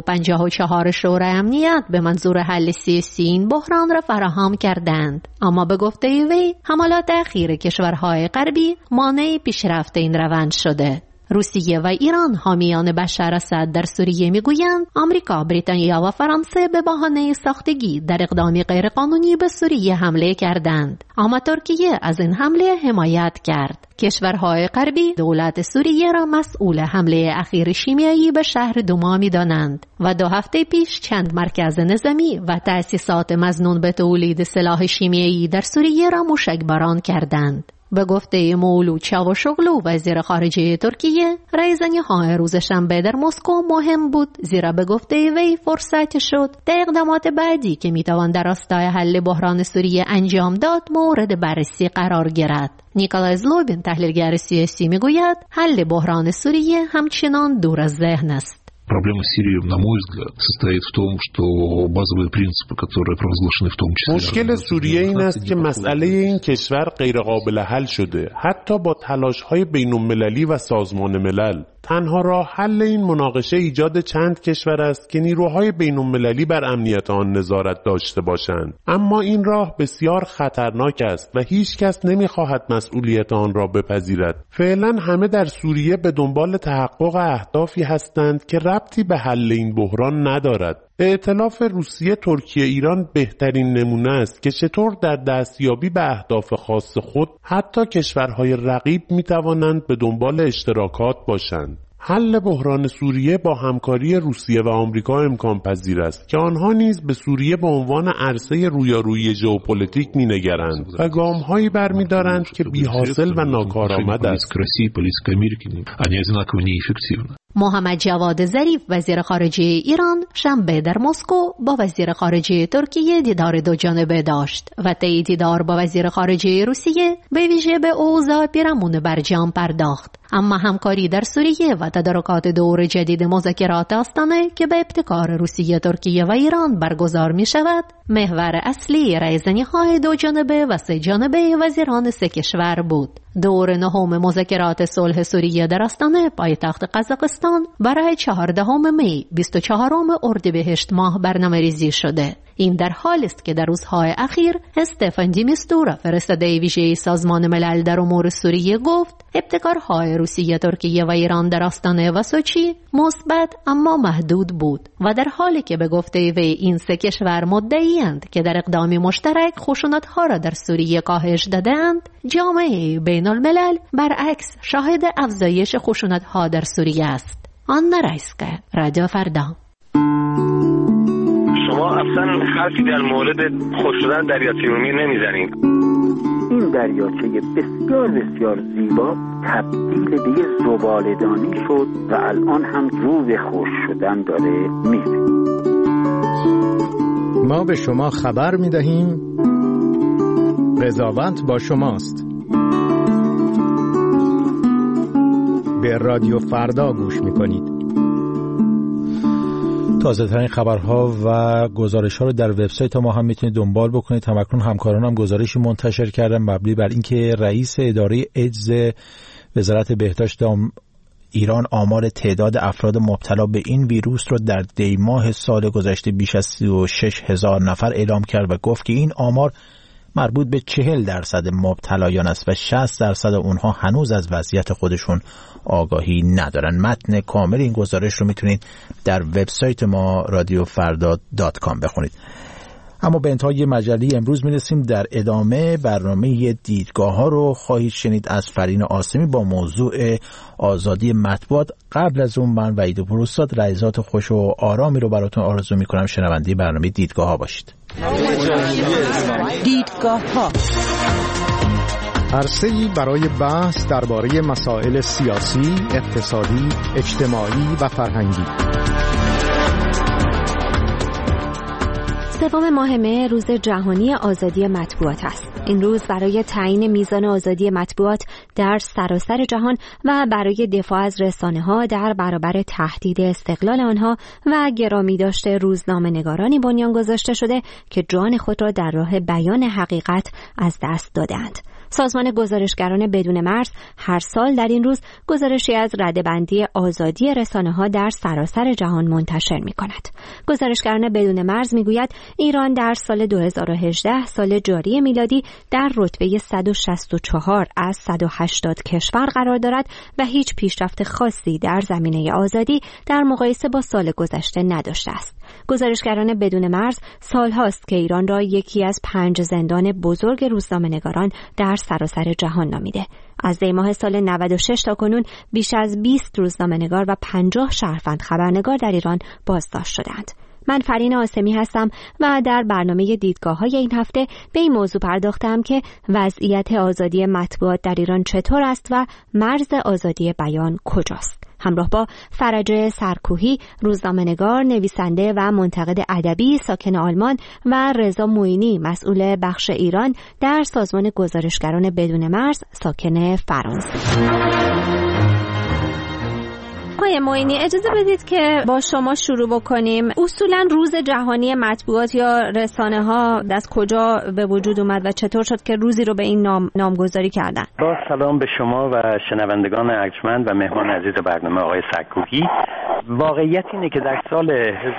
2254 شورای امنیت به منظور حل سیاسی این بحران را فراهم کردند، اما به گفته وی حملات اخیر کشورهای غربی مانع پیشرفت این روند شده. روسیه و ایران، حامیان بشار اسد در سوریه، میگویند آمریکا، بریتانیا و فرانسه به بهانه ساختگی در اقدامی غیرقانونی به سوریه حمله کردند، اما ترکیه از این حمله حمایت کرد. کشورهای غربی دولت سوریه را مسئول حمله اخیر شیمیایی به شهر دوما می‌دانند و 2 هفته پیش چند مرکز نظامی و تأسیسات مظنون به تولید سلاح شیمیایی در سوریه را موشکباران کردند. به گفته مولود چاوشوغلو، وزیر خارجه ترکیه، رایزنی‌های روز شنبه در مسکو مهم بود، زیرا به گفته وی فرصت شد تا اقدامات بعدی که میتوان در راستای حل بحران سوریه انجام داد مورد بررسی قرار گیرد. نیکولای زلوبین، تحلیلگر سیاسی، میگوید حل بحران سوریه همچنان دور از ذهن است. Проблема Сирии, на мой взгляд, состоит в том, что базовые принципы, которые провозглашены в том числе... مشکل سوریه این است که مسئله این کشور غیرقابل حل شده، حتی با تلاش‌های بین‌المللی و سازمان ملل. تنها راه حل این مناقشه ایجاد چند کشور است که نیروهای بین‌المللی بر امنیت آن نظارت داشته باشند، اما این راه بسیار خطرناک است و هیچ کس نمی‌خواهد مسئولیت آن را بپذیرد. فعلا همه در سوریه به دنبال تحقق اهدافی هستند که ربطی به حل این بحران ندارد. ائتلاف روسیه، ترکیه، ایران بهترین نمونه است که چطور در دستیابی به اهداف خاص خود حتی کشورهای رقیب می‌توانند به دنبال اشتراکات باشند. حل بحران سوریه با همکاری روسیه و آمریکا امکان پذیر است که آنها نیز به سوریه به عنوان عرصه رویارویی ژئوپلیتیک می‌نگرند و گام‌هایی برمی‌دارند که بی‌حاصل و ناکارآمد است. محمد جواد ظریف، وزیر خارجه ایران، شنبه در مسکو با وزیر خارجه ترکیه دیدار دوجانبه داشت و طی دیدار با وزیر خارجه روسیه به ویژه به اوضاع پیرامون برجام پرداخت. اما همکاری در سوریه و تدارکات دور جدید مذاکرات آستانه که به ابتکار روسیه، ترکیه و ایران برگزار می شود، محور اصلی رایزنی‌های دو جانبه و سه جانبه وزیران سه کشور بود. دور نهم مذاکرات صلح سوریه در آستانه، پایتخت قزاقستان، برای 14 می 24 اردیبهشت ماه برنامه‌ریزی شده. این در حالی است که در روزهای اخیر استفان دی میستورا، فرستاده ویژه سازمان ملل در امور سوریه، گفت ابتکارهای روسیه، ترکیه و ایران در آستانه و سوچی مثبت اما محدود بود و در حالی که به گفته وی این سه کشور مدعی‌اند که در اقدام مشترک خشونت‌ها را در سوریه کاهش داده‌اند، جامعه بین الملل برعکس شاهد افزایش خشونت‌ها در سوریه است. آنا رایسکا، رادیو فردا. شما اصلا حرفی در مورد خشک شدن دریاچه ارومیه نمیزنید. این دریاچه بسیار بسیار زیبا تبدیل به یه زباله‌دانی شد و الان هم رو به خشک شدن داره میره. ما به شما خبر میدهیم قضاوت با شماست. به رادیو فردا گوش میکنید. تازه ترین خبرها و گزارش ها رو در وبسایت ما هم میتونید دنبال بکنید. همکنون همکارانم گزارشی منتشر کردن مبنی بر اینکه رئیس اداره ایدز وزارت بهداشت ایران آمار تعداد افراد مبتلا به این ویروس رو در دی ماه سال گذشته بیش از 36,000 نفر اعلام کرد و گفت که این آمار مربوط به 40% مبتلایان است و 60% اونها هنوز از وضعیت خودشون آگاهی ندارن. متن کامل این گزارش رو میتونید در وبسایت ما radiofardad.com بخونید. اما به انتهای مجله امروز میرسیم. در ادامه برنامه دیدگاه ها رو خواهید شنید از فرین آسمی با موضوع آزادی مطبوعات. قبل از اون من وحید پوراستاد لحظات خوش و آرامی رو براتون آرزو میکنم. شنونده برنامه دیدگاه ها باشید. دیدگاه ها عرصه‌ای برای بحث درباره مسائل سیاسی، اقتصادی، اجتماعی و فرهنگی. سوم ماه مه روز جهانی آزادی مطبوعات است. این روز برای تعیین میزان آزادی مطبوعات در سراسر جهان و برای دفاع از رسانه‌ها در برابر تهدید استقلال آنها و گرامی داشته روزنامه‌نگارانی بنیان گذاشته شده که جان خود را در راه بیان حقیقت از دست دادند. سازمان گزارشگران بدون مرز هر سال در این روز گزارشی از رده‌بندی آزادی رسانه‌ها در سراسر جهان منتشر می‌کند. گزارشگران بدون مرز می‌گوید ایران در سال 2018 سال جاری میلادی در رتبه 164 از 180 کشور قرار دارد و هیچ پیشرفت خاصی در زمینه آزادی در مقایسه با سال گذشته نداشته است. گزارشگران بدون مرز سالهاست که ایران را یکی از 5 زندان بزرگ روزنامه‌نگاران در سراسر جهان نامیده. از دی ماه سال 96 تا کنون بیش از 20 روزنامه‌نگار و 50 شهروند خبرنگار در ایران بازداشت شدند. من فرین آسمی هستم و در برنامه دیدگاه‌های این هفته به این موضوع پرداختم که وضعیت آزادی مطبوعات در ایران چطور است و مرز آزادی بیان کجاست. همراه با فرج سرکوهی، روزنامه‌نگار، نویسنده و منتقد ادبی ساکن آلمان و رضا موینی، مسئول بخش ایران در سازمان گزارشگران بدون مرز ساکن فرانسه. آقای موینی، اجازه بدید که با شما شروع بکنیم. اصولا روز جهانی مطبوعات یا رسانه ها از کجا به وجود اومد و چطور شد که روزی رو به این نامگذاری کردن؟ با سلام به شما و شنوندگان ارجمند و مهمان عزیز برنامه آقای سرکوهی. واقعیت اینه که در سال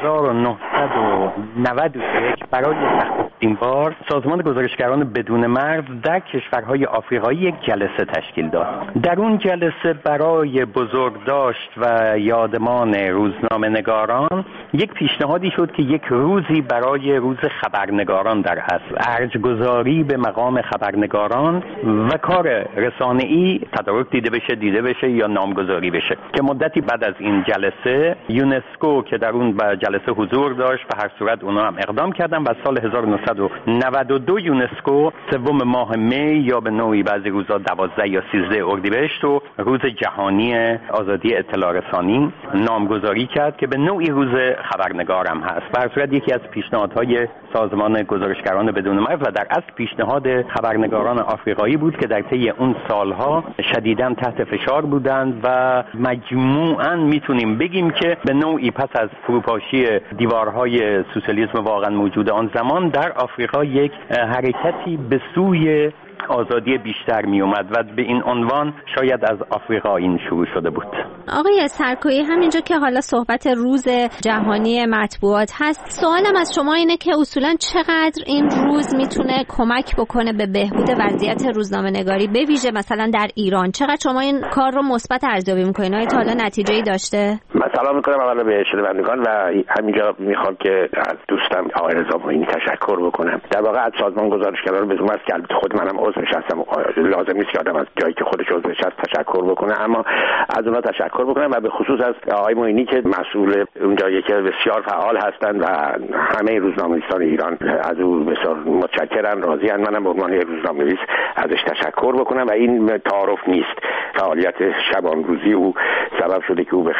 1991 برای نخستین بار سازمان گزارشگران بدون مرز در کشورهای آفریقایی یک جلسه تشکیل داد. در اون جلسه برای بزرگداشت و یادمان روزنامه‌نگاران یک پیشنهادی شد که یک روزی برای روز خبرنگاران در اصل ارج‌گذاری به مقام خبرنگاران و کار رسانه‌ای تدارک دیده بشه یا نامگذاری بشه که مدتی بعد از این جلسه یونسکو که در اون جلسه حضور داشت به هر صورت اونا هم اقدام کردن و سال 1992 یونسکو سوم ماه می یا به نوعی بعضی روزا 12 یا 13 اردیبهشت رو روز جهانی آزادی اطلاع رسانی نامگذاری کرد که به نوعی روز خبرنگارم هست. به هر صورت یکی از پیشنهادهای سازمان گزارشگران بدون مرز و در اصل پیشنهاد خبرنگاران آفریقایی بود که در طی اون سالها شدیداً تحت فشار بودند و مجموعاً میتونیم بگیم که به نوعی پس از فروپاشی دیوارهای سوسیالیسم واقعاً موجود آن زمان در آفریقا یک حرکتی به سوی آزادی بیشتر می اومد و به این عنوان شاید از آفریقا این شروع شده بود. آقای سرکویی، همینجا که حالا صحبت روز جهانی مطبوعات هست، سوالم از شما اینه که اصولا چقدر این روز میتونه کمک بکنه به بهبود وضعیت روزنامه‌نگاری به ویژه مثلا در ایران؟ چقدر شما این کار رو مثبت ارزیابی میکنین؟ آیا تا حالا نتیجه‌ای داشته؟ من سلام میکنم اولا به شنوندگان و همینجا میخوام که از دوستم آقای رضا موینی تشکر بکنم. در واقع از سازمان گزارشگران بدون مرز که خود منم عضو نشستم، لازم نیست که آدم از جایی که خودش عضو نشست تشکر بکنه، اما از اونها تشکر بکنم و به خصوص از آقای موینی که مسئول اونجا یکی بسیار فعال هستند و همه روزنامه‌نویسان ایران از او بسیار متشکرم، راضی‌ام. منم به عنوان روزنامه‌نویس ازش تشکر بکنم و این تعارف نیست. فعالیت شبانروزی او سبب شده که او به خیلی از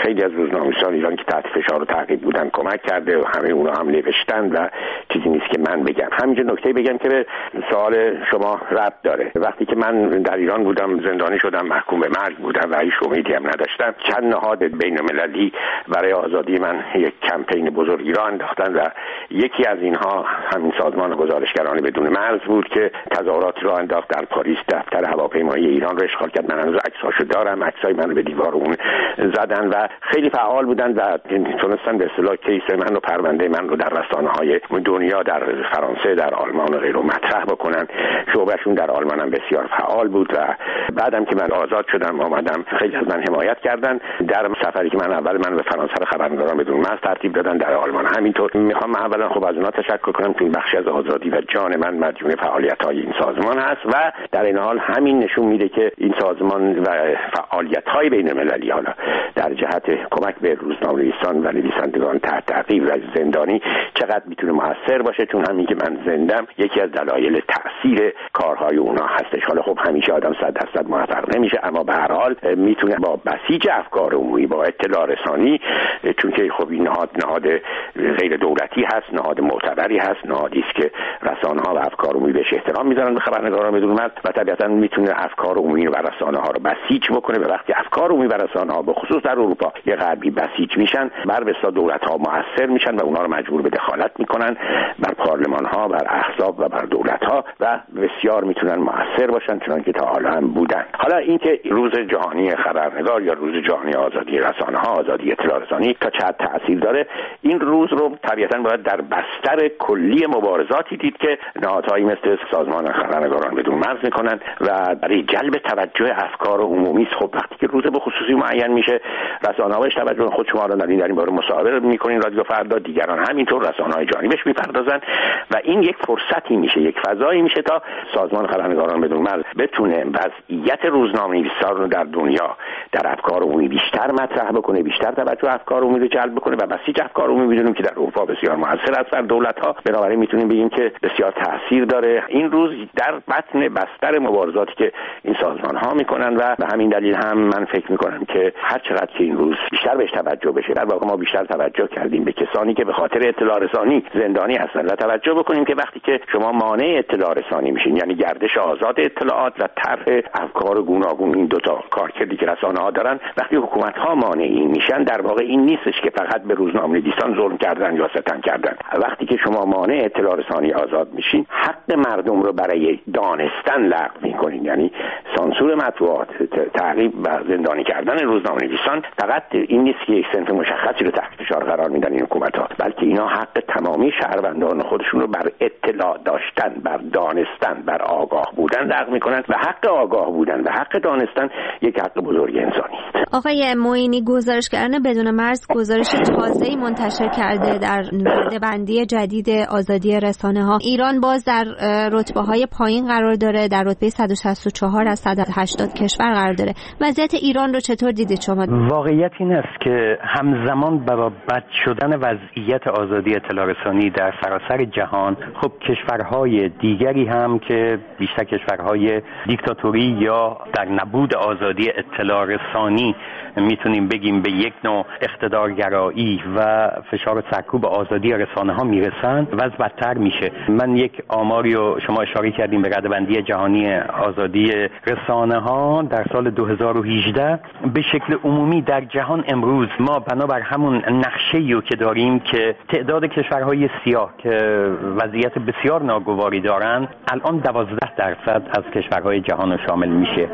روزنامه‌نویسان ایران که تحت فشار و تعقیب بودن کمک کرده و همه اونا هم نوشتن و چیزی نیست که من بگم. همینجا نکته بگم که به سوال شما ربط داره. وقتی که من در ایران بودم زندانی شدم، محکوم به مرگ بودم و هیچ امیدی هم نداشتم، چند نهاد بین‌المللی برای آزادی من یک کمپین بزرگی را انداختن و یکی از اینها همین سازمان گزارشگران بدون مرز بود که تظاهراتی را انداخت در پاریس، دفتر هواپیمایی ایران رو اشغال کرد. من هنوز عکساشو دارم، عکسای من رو به دیوار اون زدن و خیلی فعال بودن و تونستن به اصطلاح کیس من و پرونده من رو در رسانه‌های دنیا، در فرانسه، در آلمان و غیره مطرح بکنن. شعبهشون در آلمان هم بسیار فعال بود و بعدم که من آزاد شدم آمدم، خیلی از من حمایت کردن. در سفری که من به فرانسه رو خبرنگاران بدون مرز ترتیب دادن، در آلمان همینطور. میخوام اولا خب از اونها تشکر کنم که این بخشی از آزادی و جان من مدیون فعالیت‌های این سازمان هست و در این حال همین نشون میده که این سازمان و فعالیت‌های بین‌المللی حالا در جهت کمک به روزنامه‌نویسان و نویسندگان تحت تعقیب و زندانی چقدر میتونه موثر باشه، چون همین که من زندم یکی از دلایل تأثیر کارهای اونها هستش. حالا خب همیشه آدم 100% موفق نمیشه، اما به هر حال میتونه با بسیج افکار عمومی، با اطلاع رسانی، چون که خب این نهاد غیر دولتی هست، نهاد معتبری هست، نهادی است که رسانه‌ها و افکار عمومی بهش احترام میذارن، به خبرنگاران بدون مرز، و طبیعتاً میتونه افکار عمومی و رسانه‌ها رو بسیج بکنه. و وقتی افکار عمومی و رسانه‌ها به خصوص در اروپا یه غربی بسیج میشن، بر بسا دولت‌ها موثر میشن و اونها رو مجبور به دخالت میکنن بر پارلمان‌ها، بر احزاب و بر دولت‌ها و بسیار میتونن موثر باشن، چنانکه تا حالا هم بودن. حالا اینکه روز جهانی خبرنگار یا روز جهانی آزادی رسانه‌ها، آزادی اطلاع رسانی تا چقدر تأثیر داره، این روز رو طبیعتاً باید در بستر کلی مبارزاتی دید که نهادهایی مثل سازمان خبرنگاران بدون مرز میکنن و برای جلب توجه افکار عمومی است. خب وقتی که روز به خصوصی معین میشه، رسانه‌ها بهش توجه، خود شما رو در این باره مصاحبه میکنین، رادیو فردا، دیگران همینطور، رسانه‌های جهانی بهش میپردازن و این یک فرصتی میشه، یک فضایی میشه تا سازمان خبرنگاران بدون مرز بتونه وضعیت روزنامه‌نویسان رو در دنیا در افکار عمومی بیشتر مطرح بکنه، بیشتر توجه افکار عمومی رو جلب بکنه و بسیج افکار عمومی می‌دونیم که در اروپا بسیار موثر است در دولت‌ها، بنابراین میتونیم بگیم که بسیار تاثیر داره این روز در بطن بستر مبارزاتی که این سازمان‌ها میکنن و به همین دلیل هم من فکر میکنم که هر چقدر که این روز بیشتر بهش توجه بشه، در واقع ما بیشتر توجه کردیم به کسانی که به خاطر اطلاع رسانی زندانی هستن و توجه بکنیم که وقتی که شما مانع اطلاع رسانی میشین، یعنی گردش آزاد اطلاعات و طرح افکار گوناگون، این دو تا کارکردی که رسانه‌ها دارن، وقتی حکومت‌ها مانع این میشن، در واقع این نیستش که فقط به روزنامه‌نویسان ظلم کردن یا ستم کردن. وقتی که شما مانع اطلاع رسانی آزاد میشین، حق مردم رو برای دانستن لغو میکنین، یعنی سانسور مطبوعات، تعقیب و زندانی کردن روزنامه‌نویسان فقط این نیست که یک صنف مشخصی رو تحت فشار قرار میدن این حکومت‌ها، بلکه اینا حق تمامی شهروندان خودشون رو بر اطلاع داشتن، بر دانستن، بر آگاه بودن لغو میکنن و حق آگاه بودن و حق دانستن یک حق بزرگ انسانی است. آقای معینی، گزارشگران بدون مرز گزارش تازه‌ای منتشر کرده در رده‌بندی جدید آزادی رسانه‌ها. ایران باز در رتبه‌های پایین قرار داره، در رتبه 164 از 180 کشور قرار داره. وضعیت ایران رو چطور دیدید شما؟ واقعیت این است که همزمان با بد شدن وضعیت آزادی اطلاع رسانی در سراسر جهان، خب کشورهای دیگری هم که بیشتر کشورهای دیکتاتوری یا در نبود آزادی اطلاع رسانی میتونیم بگیم به یک نوع اقتدارگرایی و فشار و سرکوب آزادی رسانه ها میرسن، وضع بدتر میشه. من یک آماری رو شما اشاره کردیم به رده‌بندی جهانی آزادی رسانه ها در سال 2018 به شکل عمومی در جهان امروز ما بنابر همون نقشه‌ای رو که داریم که تعداد کشورهای سیاه که وضعیت بسیار ناگواری دارن الان 12% از کشورهای جهان رو شامل میشه.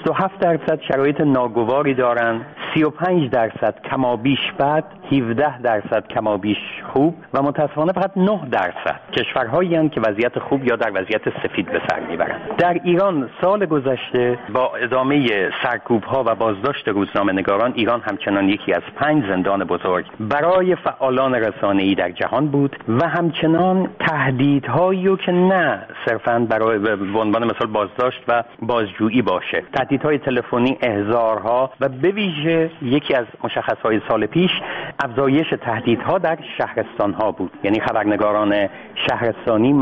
27% شرایط ناگواری دارن، 35% کمابیش بد، 17% کمابیش خوب و متاسفانه فقط 9% کشورهایی هستند که وضعیت خوب یا در وضعیت سفید به سر میبرند. در ایران سال گذشته با ادامه سرکوب‌ها و بازداشت روزنامه‌نگاران، ایران همچنان یکی از 5 زندان بزرگ برای فعالان رسانه‌ای در جهان بود و همچنان تهدیدهایی رو که نه صرفاً برای به عنوان مثال بازداشت و بازجویی باشه، تهدیدهای تلفنی، احضارها و به ویژه یکی از مشخصهای سال پیش افزایش تهدیدها در شهرستان‌ها بود. یعنی خبرنگاران شهرستانی محلی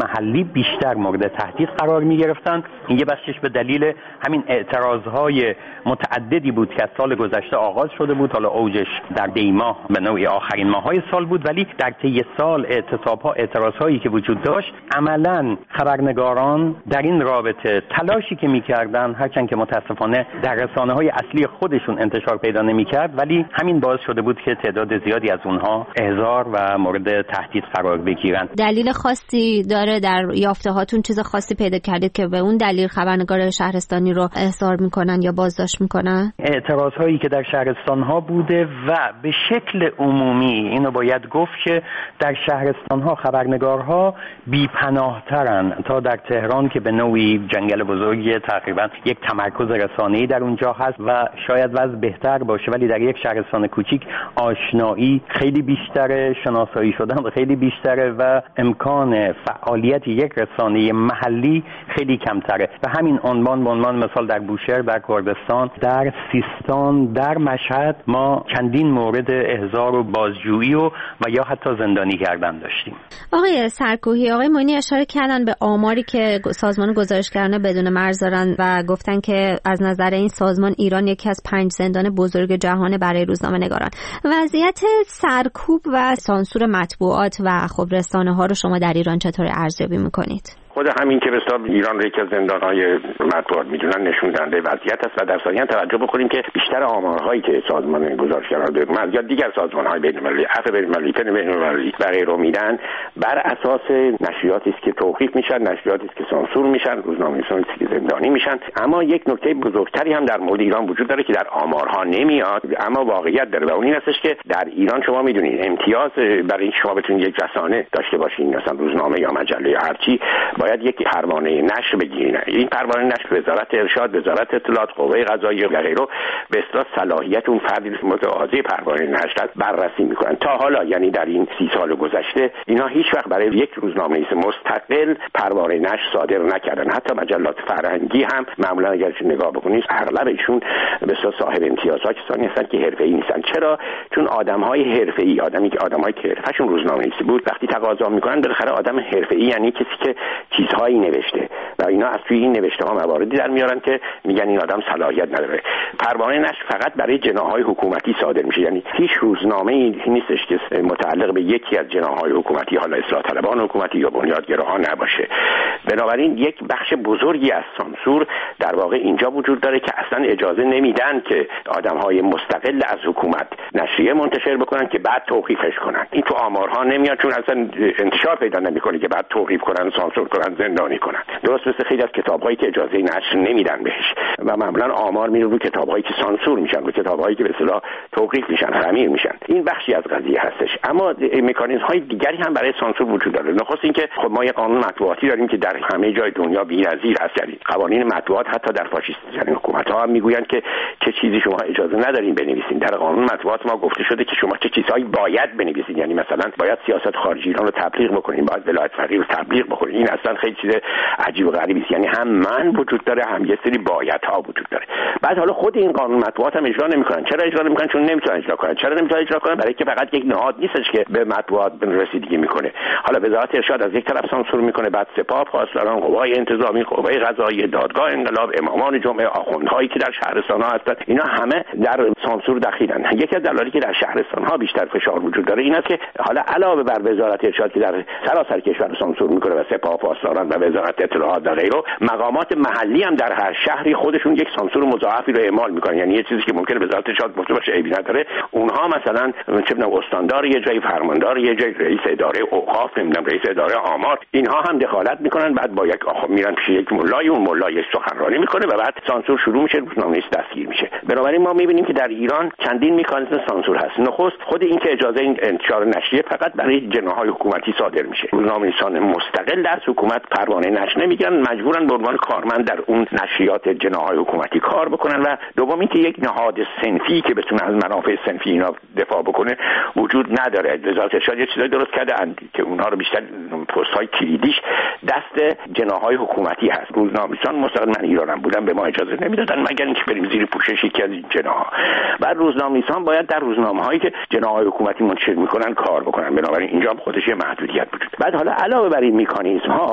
بیشتر مورد تهدید قرار می‌گرفتند. این یه بخشش به دلیل همین اعتراض‌های متعددی بود که از سال گذشته آغاز شده بود. حالا اوجش در دی‌ماه به نوعی آخرین ماه‌های سال بود، ولی در طی سال اعتراض‌هایی که وجود داشت، عملاً خبرنگاران در این رابطه تلاشی که می‌کردند، هرچند که متأسفانه در رسانه‌های اصلی خودشون انتشار پیدا نمی‌کرد، ولی همین باعث شده بود که تعداد زیادی از اونها احضار و مورد تهدید قرار بگیرن. دلیل خاصی داره در یافته‌هاتون؟ چیز خاصی پیدا کردید که به اون دلیل خبرنگار شهرستانی رو احضار میکنن یا بازداشت میکنن؟ اعتراض هایی که در شهرستان ها بوده و به شکل عمومی اینو باید گفت که در شهرستان ها خبرنگارها بی‌پناه‌ترن تا در تهران که به نوعی جنگل بزرگی، تقریبا یک تمرکز رسانه‌ای در اونجا هست و شاید وضع بهتر باشه، ولی در یک شهرستان کوچیک آشنایی خیلی بیشتره، شناسایی شدن خیلی بیشتره و امکان فعالیت یک رسانه محلی خیلی کمتره. به همین عنوان، به عنوان مثال در بوشهر، در کردستان، در سیستان، در مشهد ما چندین مورد احضار و بازجویی و یا حتی زندانی کردن داشتیم. آقای سرکوهی، آقای معینی اشاره کردن به آماری که سازمان گزارشگران بدون مرز دارن و گفتن که از نظر این سازمان ایران یکی از 5 زندان بزرگ جهان برای روزنامه‌نگاران. وضعیت سرکوب و سانسور مطبوعات و خب رسانه‌ها رو شما در ایران چطور ارزیابی می‌کنید؟ خود همین که به حساب ایران رو یکی از زندان‌های مطبوعات میدونن نشون دنده وضعیت است و در ثانیه توجه بکنیم که بیشتر آمارهایی که سازمان گزارشگران بدون یا دیگر سازمان‌های بین‌المللی، عفو بین‌المللی، پن بین‌المللی و غیره میدن بر اساس نشریاتی است که توقیف میشن، نشریاتی است که سانسور میشن، روزنامه‌نویسانی است که زندانی میشن. اما یک نکته بزرگتری هم در مورد ایران وجود داره که در آمارها نمیاد اما واقعیت داره و اون این هستش که در ایران شما میدونید امتیاز برای اینکه شما بتونید یک رسانه داشته باشین، مثلا روزنامه یا مجله یا هرچی، باید یک پروانه نشر بگیرین. این پروانه نشر وزارت ارشاد، وزارت اطلاعات، قوه قضاییه و غیره به اصطلاح صلاحیت اون فردی متقاضی پروانه نشر بررسی میکنن. تا حالا یعنی در این 30 سال گذشته اینا هیچ وقت برای یک روزنامه‌نویس مستقل پروانه نشر صادر نکردن. حتی مجلات فرهنگی هم معمولا اگر نگاه بکنید اغلب ایشون به اصطلاح صاحب امتیازها کسانی هستن که حرفه‌ای نیستن. چرا؟ چون آدم‌های حرفه‌ای، آدمایی که حرفشون روزنامه‌نویسی بود، وقتی تقاضا میکنن بالاخره آدم حرفه‌ای یعنی کسی که چیزهایی نوشته و اینا از توی این نوشته ها مواردی در میارن که میگن این آدم صلاحیت نداره. پروانه نشر فقط برای جناح‌های حکومتی صادر میشه، یعنی هیچ روزنامه‌ای نیستش که متعلق به یکی از جناح‌های حکومتی، حالا اصلاح طلبان حکومتی یا بنیادگراها نباشه. بنابراین یک بخش بزرگی از سانسور در واقع اینجا وجود داره که اصلا اجازه نمیدن که آدم‌های مستقل از حکومت نشریه منتشر بکنن که بعد توقیفش کنن. این تو آمارها نمیاد چون اصلا انتشار پیدا نمیکنه که بعد توقیف کنن، سانسور کنن، زندانی کنن. درست مثل خیلی از کتاب‌هایی که اجازه نشر نمیدن بهش و معمولا آمار میره رو کتاب‌هایی که سانسور میشن، رو کتاب‌هایی که به اصطلاح توقیف میشن، خمیر میشن. این بخشی از قضیه هستش. اما مکانیزم‌های دیگری هم برای سانسور وجود داره. نخست اینکه خب ما یک قانون مطبوعاتی داریم که در همه جای دنیا بی‌نظیر هست. یعنی قوانین مطبوعات حتی در فاشیست‌ترین حکومت‌ها هم میگویند که چه چیزی شما اجازه ندارین بنویسین. در قانون مطبوعات ما گفته شده که شما چه چیزهایی باید بنویسین، یعنی مثلا باید سیاست خارجی ایران رو تبلیغ بکنین، باید ولایت فقیه رو تبلیغ بکنین. این اصلا خیلی چیز عجیب و غریبی است. یعنی هم من وجود داره، هم یه سری بایدها وجود داره. بعد حالا خود این قانون مطبوعات هم اجرا نمی‌کنن. چرا اجرا نمی‌کنن؟ چون نمی‌تونن اجرا کنن. چرا نمی‌تونن اجرا کنن؟ برای اینکه فقط یک نهاد نیستش که به مطبوعات رسیدگی می‌کنه. حالا وزارت ارشاد از یک طرف سانسور می‌کنه، بعد سپاه، پاسداران، قوای انتظامی، قوه قضاییه، دادگاه انقلاب، امامان جمعه، آخوندهایی که در شهرستان‌ها هستن، اینا همه در سانسور دخیلن. یکی از دلایلی که در شهرستان‌ها بیشتر فشار وجود داره این است که حالا علاوه بر وزارت ارشاد که در سراسر کشور سانسور می‌کنه و سپاه، پاسداران و وزارت اطلاعات و غیره، مقامات محلی هم در هر شهری خودشون یک سانسور مضاعفی رو اعمال می‌کنن. یعنی یه چیزی که ممکنه وزارت ارشاد گفته باشه عیبی نداره، اونها مثلا چه می‌دونم استاندار یه جای، فرماندار یه جای، رئیس اداره اوقاف، نمی‌دونم رئیس اداره آمار، اینها هم دخالت می‌کنن. بعد با یک میرن پیش یک مولای، اون مولای سخنرانی می‌کنه و بعد سانسور شروع میشه، روزنامه‌نویس دستگیر میشه. بنابراین ما می‌بینیم که در ایران چندین مکانیزم سانسور هست. نخست خود این که اجازه این انتشار نشریه فقط برای جناح‌های حکومتی صادر میشه. روزنامه‌نویسان مستقل از حکومت پروانه نشر نمیگیرن، مجبورن به عنوان کارمند در اون نشریات جناح‌های حکومتی کار بکنن. و دوم اینکه یک نهاد صنفی که بتونه از منافع صنفی اینا دفاع بکنه وجود نداره. وزارت ارشاد یه چیزایی درست کرده که اونها رو بیشتر پست‌های کلیدیش دست جناح‌های حکومتی هست. روزنامه‌نویسان مستقل، من ایرانم بودم، به ما اجازه نمیدادن مگر اینکه بریم زیر پوشش یکی از این جناح‌ها. بعد روزنامه‌نویسان باید در روزنامه‌هایی که جناح‌های حکومتی منتشر می‌کنن کار بکنن. بنابراین اینجا هم خودش یه محدودیت وجود. بعد حالا علاوه بر این مکانیزم‌ها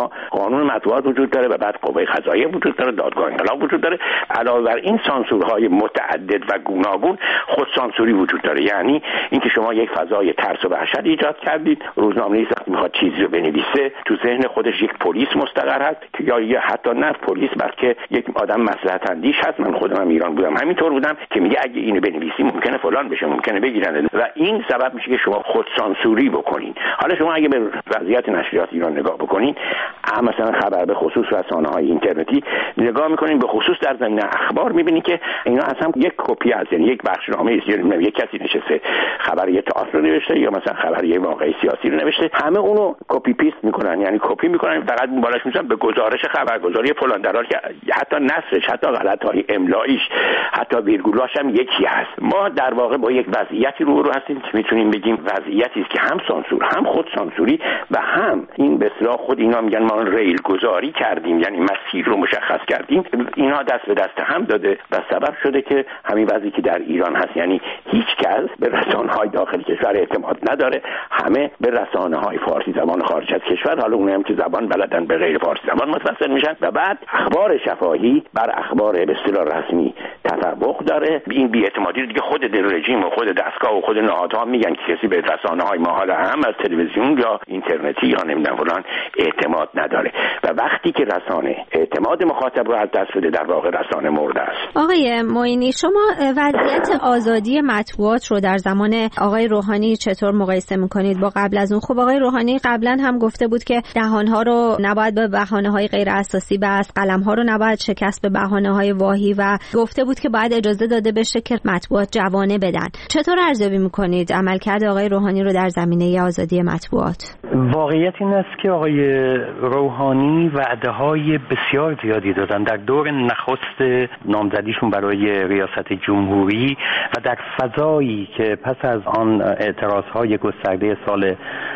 ما قانون مطبوعات وجود داره و بعد قوه قضاییه وجود داره، دادگاه انقلاب وجود داره. علاوه بر این سانسورهای متعدد و گوناگون خود سانسوری وجود داره، یعنی اینکه شما یک فضای ترس و وحشت ایجاد کردید. روزنامه‌نویس وقتی میخواد چیزی رو بنویسه تو ذهن خودش یک پلیس مستقر هست که یا حتی نه پلیس بلکه یک آدم مصلحت اندیش هست. من خودم ایران بودم همینطور بودم که میگه اگه اینو بنویسی ممکنه فلان بشه، ممکنه بگیرن و این سبب میشه که شما خود سانسوری بکنین. حالا شما اگه به وضعیت نشریات ایران نگاه بکنین، مثلا خبر به خصوص رسانه‌های اینترنتی نگاه میکنین، به خصوص در زمینه اخبار میبینید که اینا اصلا یک کپی از یعنی یک بخشنامه است، یعنی یک کسی نشسته خبر یه تئاتر رو نوشته یا مثلا خبر یه واقعه سیاسی رو نوشته، همه اونو کپی پیست میکنن، یعنی کپی میکنن فقط بالاش میذارن به گزارش خبرگزاری فلان، در حالی که حتی نصرش، حتی غلط‌های املاییش، حتی ویرگولاش هم یکی هست. ما در واقع با یک وضعیتی رو هستیم که میتونیم بگیم وضعیتی است که هم سانسور، هم خود سانسوری و هم این به اصطلاح خود اینا میگن ما ریل گذاری کردیم، یعنی مسیر رو مشخص کردیم. اینا دست به دست هم داده و سبب شده که همین وضعی که در ایران هست، یعنی هیچ کس به رسانه‌های داخل کشور اعتماد نداره، همه به رسانه‌های فارسی زبان خارج از کشور، حالا اونم که زبان بلدن به غیر فارسی زبان متصل میشن و بعد اخبار شفاهی بر اخبار به اصطلاح رسمی تفوق داره. این بی‌اعتمادی رو دیگه خود رژیم و خود دستگاه و خود نهادها میگن که کسی به رسانه‌های ما حالا هم از تلویزیون یا اینترنتی یا نمیدونم فلان اعتماد نداره و وقتی که رسانه اعتماد مخاطب رو از دست بده، در واقع رسانه مرده است. آقای معینی، شما وضعیت آزادی مطبوعات رو در زمان آقای روحانی چطور مقایسه می‌کنید با قبل از اون؟ خب آقای روحانی قبلا هم گفته بود که دهان‌ها رو نباید به بهانه‌های غیر اساسی بست، قلم‌ها رو نباید شکست به بهانه‌های واهی و گفته بود که باید اجازه داده بشه که مطبوعات جوانه بدن. چطور ارزیابی می‌کنید عملکرد آقای روحانی رو در زمینه آزادی مطبوعات؟ واقعیت این است که آقای روحانی وعده‌های بسیار زیادی دادن در دور نخست نامزدیشون برای ریاست جمهوری و در فضایی که پس از آن اعتراض‌های گسترده سال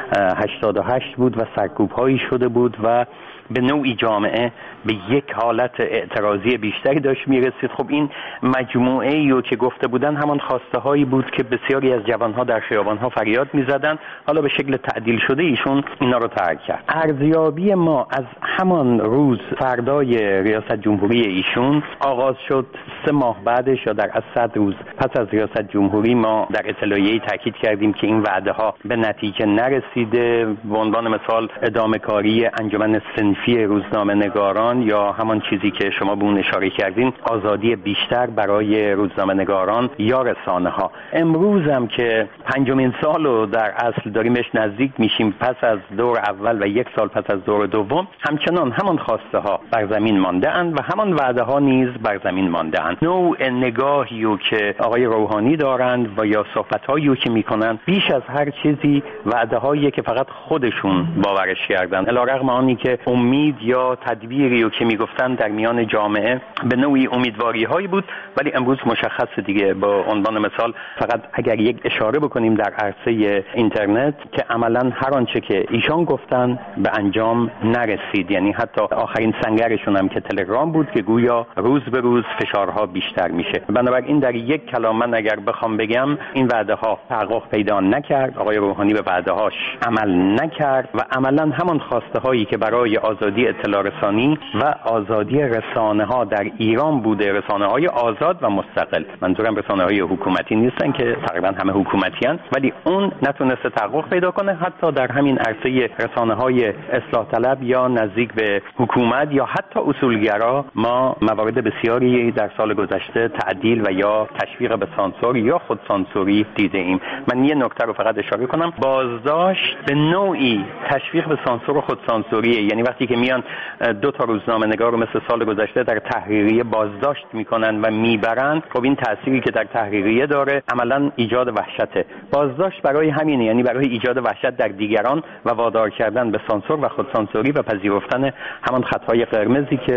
88 بود و سرکوب‌هایی شده بود و به نوعی جامعه به یک حالت اعتراضی بیشتری داشت میرسید. خب این مجموعه ای که گفته بودن همان خواسته هایی بود که بسیاری از جوانها در خیابانها فریاد میزدن. حالا به شکل تعدیل شده ایشون اینا رو ترک کرد. ارزیابی ما از همان روز فردای ریاست جمهوری ایشون آغاز شد. 3 ماه بعدش یا در از 100 روز پس از ریاست جمهوری ما در اطلاعیه‌ای تاکید کردیم که این وعده ها به نتیجه نرسیده. به عنوان مثال ادامه کاری انجمن صنفی روزنامه نگاران یا همان چیزی که شما به اون اشاره کردین، آزادی بیشتر برای روزنامه نگاران یا رسانه ها. امروز هم که 5مین سال رو در اصل داریم بهش نزدیک میشیم پس از دور اول و 1 سال پس از دور دوم، همچنان همان خواسته ها بر زمین مانده اند و همان وعده ها نیز بر زمین مانده اند. نوع نگاهی که آقای روحانی دارند و یا صحبت هایی که میکنند بیش از هر چیزی وعده هایی که فقط خودشون باورش کردن، علیرغم آنی که امید یا تدبیری که میگفتن در میان جامعه به نوعی امیدواری هایی بود، ولی امروز مشخص دیگه. با عنوان مثال فقط اگر یک اشاره بکنیم در عرصه اینترنت که عملا هر آنچه که ایشان گفتن به انجام نرسید، یعنی حتی آخرین سنگرشون هم که تلگرام بود که گویا روز به روز فشارها بیشتر میشه. بنابراین در یک کلام من اگر بخوام بگم این وعده ها تحقق پیدا نکرد، آقای روحانی به وعده هاش عمل نکرد و عملا همان خواسته هایی که برای آزادی اطلاع رسانی و آزادی رسانه ها در ایران بوده، رسانه های آزاد و مستقل، منظورم رسانه های حکومتی نیستن که تقریبا همه حکومتی هستند، ولی اون نتونسته تحقق پیدا کنه. حتی در همین عرصه رسانه های اصلاح طلب یا نزدیک به حکومت یا حتی اصولگرا ما موارد بسیاری در سال گذشته تعدیل و یا تشویق به سانسور یا خود سانسوری دیده ایم. من یه نکته رو فقط اشاره کنم، بازداشت به نوعی تشویق به سانسور و خود سانسوریه. یعنی وقتی که میان 2 تا روزنامه نگار رو مثل سال گذشته در تحریریه بازداشت میکنن و میبرن، خب این تأثیری که در تحریریه داره عملا ایجاد وحشته. بازداشت برای همینه، یعنی برای ایجاد وحشت در دیگران و وادار کردن به سانسور و خودسانسوری و پذیرفتن همان خطهای قرمزی که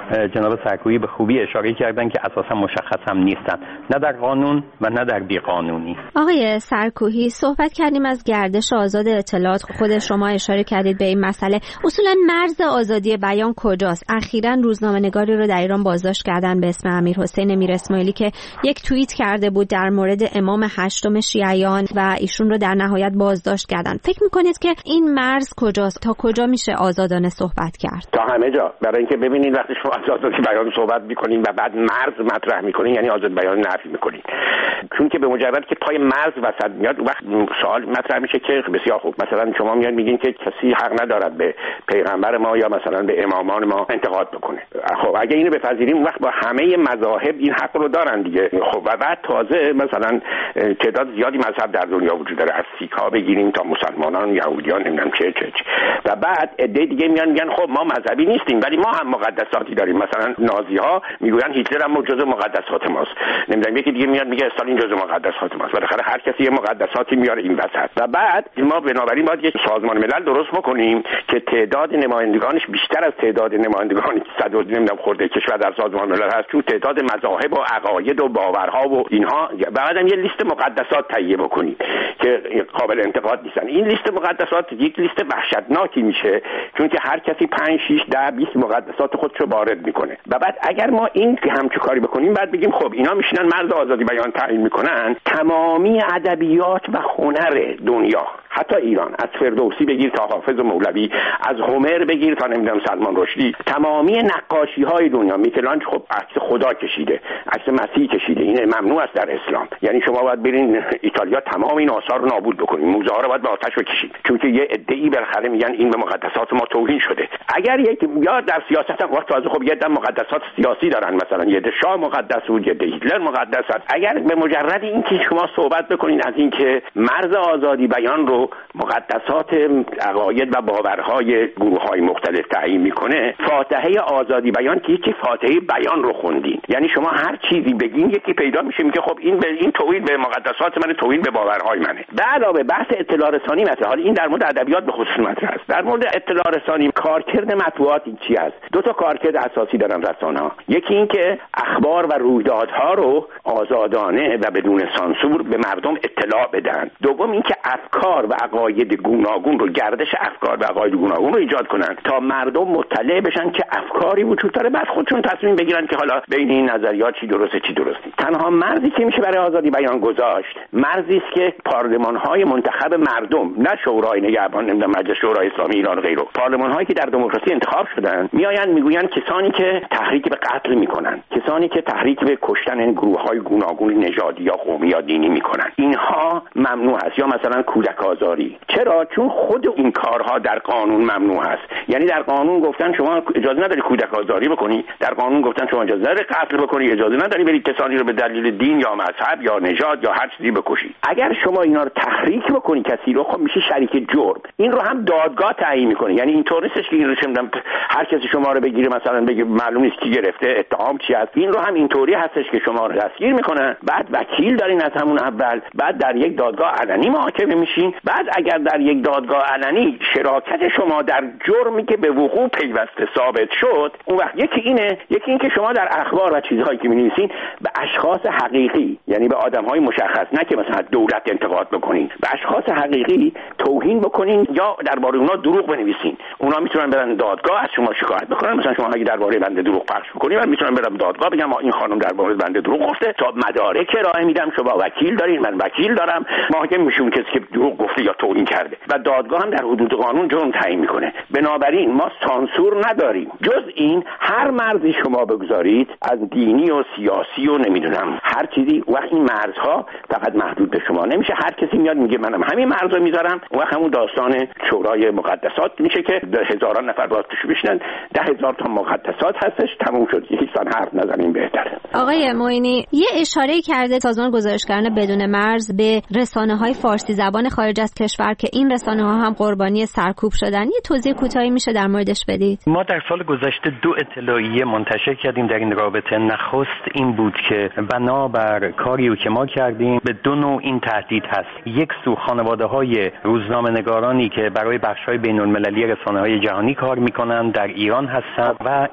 جناب سرکویی به خوبی اشاره کردن که اساسا مشخص هم نیستن، نه در قانون و نه در بیقانونی. آقای سرکویی، صحبت کردیم از گردش آزاد اطلاعات، خود شما اشاره کردید به این مسئله. اصولا مرز آزادی بیان کجاست؟ اخیراً روزنامه‌نگاری رو در ایران بازداشت کردن به اسم امیرحسین میر اسماعیلی که یک توییت کرده بود در مورد امام هشتم شیعیان و ایشون رو در نهایت بازداشت کردن. فکر می‌کنید که این مرز کجاست؟ تا کجا میشه آزادانه صحبت کرد؟ تا همه جا. برای اینکه ببینید وقتی شما از آزادی بیان صحبت می‌کنین و بعد مرز مطرح می‌کنین یعنی آزادی بیان نفی می‌کنین. چون که به مجرد که پای مرز وسط میاد وقت سوال مطرح میشه که بسیار خوب، مثلا شما میگین که کسی حق ندارد به پیغمبر ما یا مثلا به امامان ما انتقاد بکنه. خب اگه اینو بپذیریم وقت با همه مذاهب این حق رو دارن دیگه. خب و بعد تازه مثلا تعداد زیادی مذهب در دنیا وجود داره، از سیک‌ها بگیریم تا مسلمانان، یهودیان، نمیدونم چه و بعد عده دیگه میگن خب ما مذهبی نیستیم ولی ما هم مقدساتی داریم. مثلا نازی‌ها میگن هیتلر هم جزء مقدسات ماست، نمیدونم یکی دیگه میاد میگه استالین جزء مقدسات ماست. بالاخره هر کسی یه مقدساتی میاره این وسط. و بعد ما بنابراین باید یک سازمان ملل درست بکنیم که تعداد نمایندگانش بیشتر از تعداد نمایندگان 100 نمیدونم خورده کشور در سازمان ملل هست، چون تعداد مذاهب و عقاید و باورها و اینها. بعدم یه لیست مقدسات تهیه بکنیم که قابل انتقاد نیستن. این لیست مقدسات یک لیست وحشتناکی میشه چون که هر کسی 5 6 10 20 مقدسات خودشو وارد میکنه. و بعد اگر ما این همچین کاری بکنیم بعد بگیم خب اینا میشینن مرز آزادی بیان تعیین میکنن، تمامی ادبیات و هنر دنیا، حتی ایران، از فردوسی بگیر تا حافظ و مولوی، از هومر بگیر تا نمیدونم سلمان رشدی، تمامی نقاشی های دنیا، میکلانج خب عکس خدا کشیده، عکس مسیح کشیده، این ممنوع است در اسلام. یعنی شما باید برین ایتالیا تمام این آثار رو نابود بکنین، موزه ها رو باید به آتش بکشید، چون که یه عده‌ای بالاخره میگن این به مقدسات ما توهین شده. اگر یک یا در سیاست هم وقت تازه خب یه عده مقدسات سیاسی دارن، مثلا یه عده شاه مقدس بود، یه عده هیتلر مقدس است. اگر به مجرد اینکه شما صحبت بکنین از اینکه مرز آزادی بیان رو مقدسات عقاید و باورهای گروه‌های مختلف تعیین میکنه، فاتحه آزادی بیان که یکی فاتحه بیان رو خوندین، یعنی شما هر چیزی بگین یکی پیدا میشه میگه خب این توهین به مقدسات منه، توهین به باورهای منه. به علاوه بحث اطلاع رسانی مثلا، حالا این در مورد ادبیات به خصوص مطرح است. در مورد اطلاع رسانی کارکرد مطبوعات این چی است؟ دو تا کارکرد اساسی دارن رسانه‌ها. یکی این که اخبار و رویدادها رو آزادانه و بدون سانسور به مردم اطلاع بدن. دوم این که افکار و عقاید گوناگون رو، گردش افکار و عقاید گوناگون رو ایجاد کنن تا مردم مطلع بشن که افکاری وجود داره، بعد خودشون تصمیم بگیرن که حالا بین این نظریات چی درسته چی درست نیست. تنها مرزی که میشه برای آزادی بیان گذاشت مرزی است که پارلمان‌های منتخب مردم، نه شورای نگهبان، نمیدونم مجلس شورای اسلامی ایران و غیره، پارلمان‌هایی که در دموکراسی انتخاب شدن میآیند میگویند کسانی که تحریک به قتل میکنن، کسانی که تحریک به کشتن گروه‌های گوناگون نژادی یا قومی یا دینی میکنن، اینها ممنوع است. یا مثلا کودک آزاری. چرا؟ چون خود این کارها در قانون ممنوع است. یعنی در قانون گفتن شما اجازه نداری کودک آزاری بکنی، در قانون گفتن شما اجازه نداری قتل بکنی، اجازه نداری برید کسانی رو به دلیل دین یا مذهب یا نژاد یا هر چیزی بکشی. اگر شما اینا رو تحریک بکنی کسی رو، خب میشه شریک جرم. این رو هم دادگاه تعیین میکنه. یعنی اینطور نیستش که این رو چندم هر کسی شما رو بگیره مثلا بگه معلوم نیست کی گرفته، اتهام چی است. این رو هم اینطوری هستش که شما رو دستگیر میکنن، بعد وکیل دارین از همون اول، بعد در یک دادگاه علنی محاکمه میشین، بعد اگر در یک دادگاه علنی شراکت شما در جرمی که به وقوع پیوسته ثابت شد، اون وقت یکی این که شما در اخبار و چیزهایی که می‌نویسین به اشخاص حقیقی، یعنی به آدم‌های مشخص، نه که مثلا دولت انتقاد بکنین، به اشخاص حقیقی توهین بکنین یا درباره اونا دروغ بنویسین. اونا میتونن برن دادگاه از شما شکایت بکنن. مثلا شما اگه درباره بنده دروغ پخش بکنین، من میتونم برم دادگاه بگم این خانم درباره بنده دروغ گفته، تا مدارک ارائه میدم، شما وکیل دارین، من وکیل دارم، محاکم میشون کسی که دروغ گفته یا توهین کرده و دادگاه هم در حدود قانون جرم تعیین میکنه. بنابراین ما سانسور نداریم. جز این هر مرزی شما بگذارید، از دینی و سیاسی و نمیدونم هر چیزی، وقت این مرزها فقط محدود به شما نمیشه. هر کسی میاد میگه منم همین مرزو میذارم، وقت همون داستان شورای مقدسات میشه که هزاران نفر باید توش بشینن. 10,000 تا مقدسات هستش، تموم شد. یکیشون حرف نزنیم بهتره. آقای معینی یه اشاره کرده سازمان گزارشگران بدون مرز به رسانه‌های فارسی زبان خارج از کشور که این رسانه‌ها هم قربانی سرکوب شدن. یه توضیح کوتاهی میشه در موردش بدید؟ ما در سال گذشته 2 اطلاعیه منتشر کردیم در این رابطه. نخست این بود که بنابر کاریو که ما کردیم به 2 نوع این تهدید هست. یک سو خانواده‌های روزنامه‌نگارانی که برای بخش‌های بین‌المللی رسانه‌های جهانی کار می‌کنند در ایران هستند و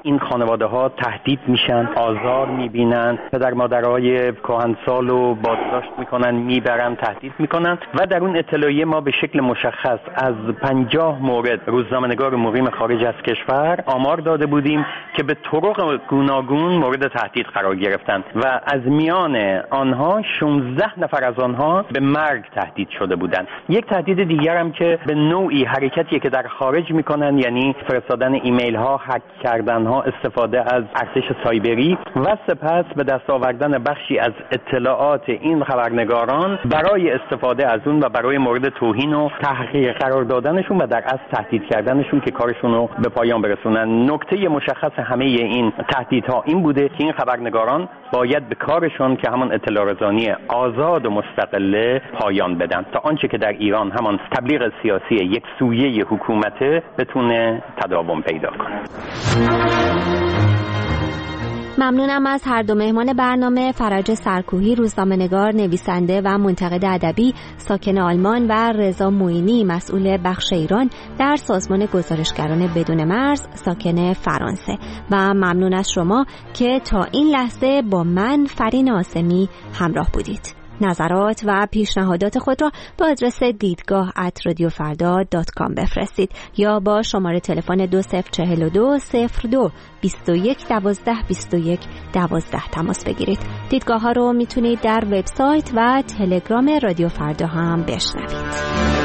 این خانواده ها تهدید میشن، آزار میبینن، پدر مادرهای کهنسال رو بازداشت میکنن، میبرن، تهدید میکنن و در اون اطلاعیه ما به شکل مشخص از 50 مورد روزنامه‌نگار مقیم خارج از کشور آمار داده بودیم که به طرق گوناگون مورد تهدید قرار گرفتن و از میان آنها 16 نفر از آنها به مرگ تهدید شده بودند. یک تهدید دیگر هم که به نوعی حرکتیه که در خارج میکنن، یعنی فرستادن ایمیل ها، هک کردن ها، استفاده از ارتش سایبری و سپس به دست آوردن بخشی از اطلاعات این خبرنگاران برای استفاده از اون و برای مورد توهین و تحقیر قرار دادنشون و در اصل تهدید کردنشون که کارشون رو به پایان برسونن. نکته مشخص همه این تهدیدها این بوده که این خبرنگاران باید به کارشون که همان اطلاع رسانی آزاد و مستقله پایان بدن تا آنچه که در ایران همان تبلیغ سیاسی یک سویه حکومت بتونه تداوم پیدا کنه. ممنونم از هر دو مهمان برنامه، فرج سرکوهی روزنامه‌نگار، نویسنده و منتقد ادبی ساکن آلمان و رضا معینی مسئول بخش ایران در سازمان گزارشگران بدون مرز ساکن فرانسه و ممنون از شما که تا این لحظه با من فرین آسمی همراه بودید. نظرات و پیشنهادات خود را به آدرس دیدگاه@radiofarda.com بفرستید یا با شماره تلفن 2042 02 21 12 21 12 تماس بگیرید. دیدگاه ها رو میتونید در وبسایت و تلگرام رادیو فردا هم بشنوید.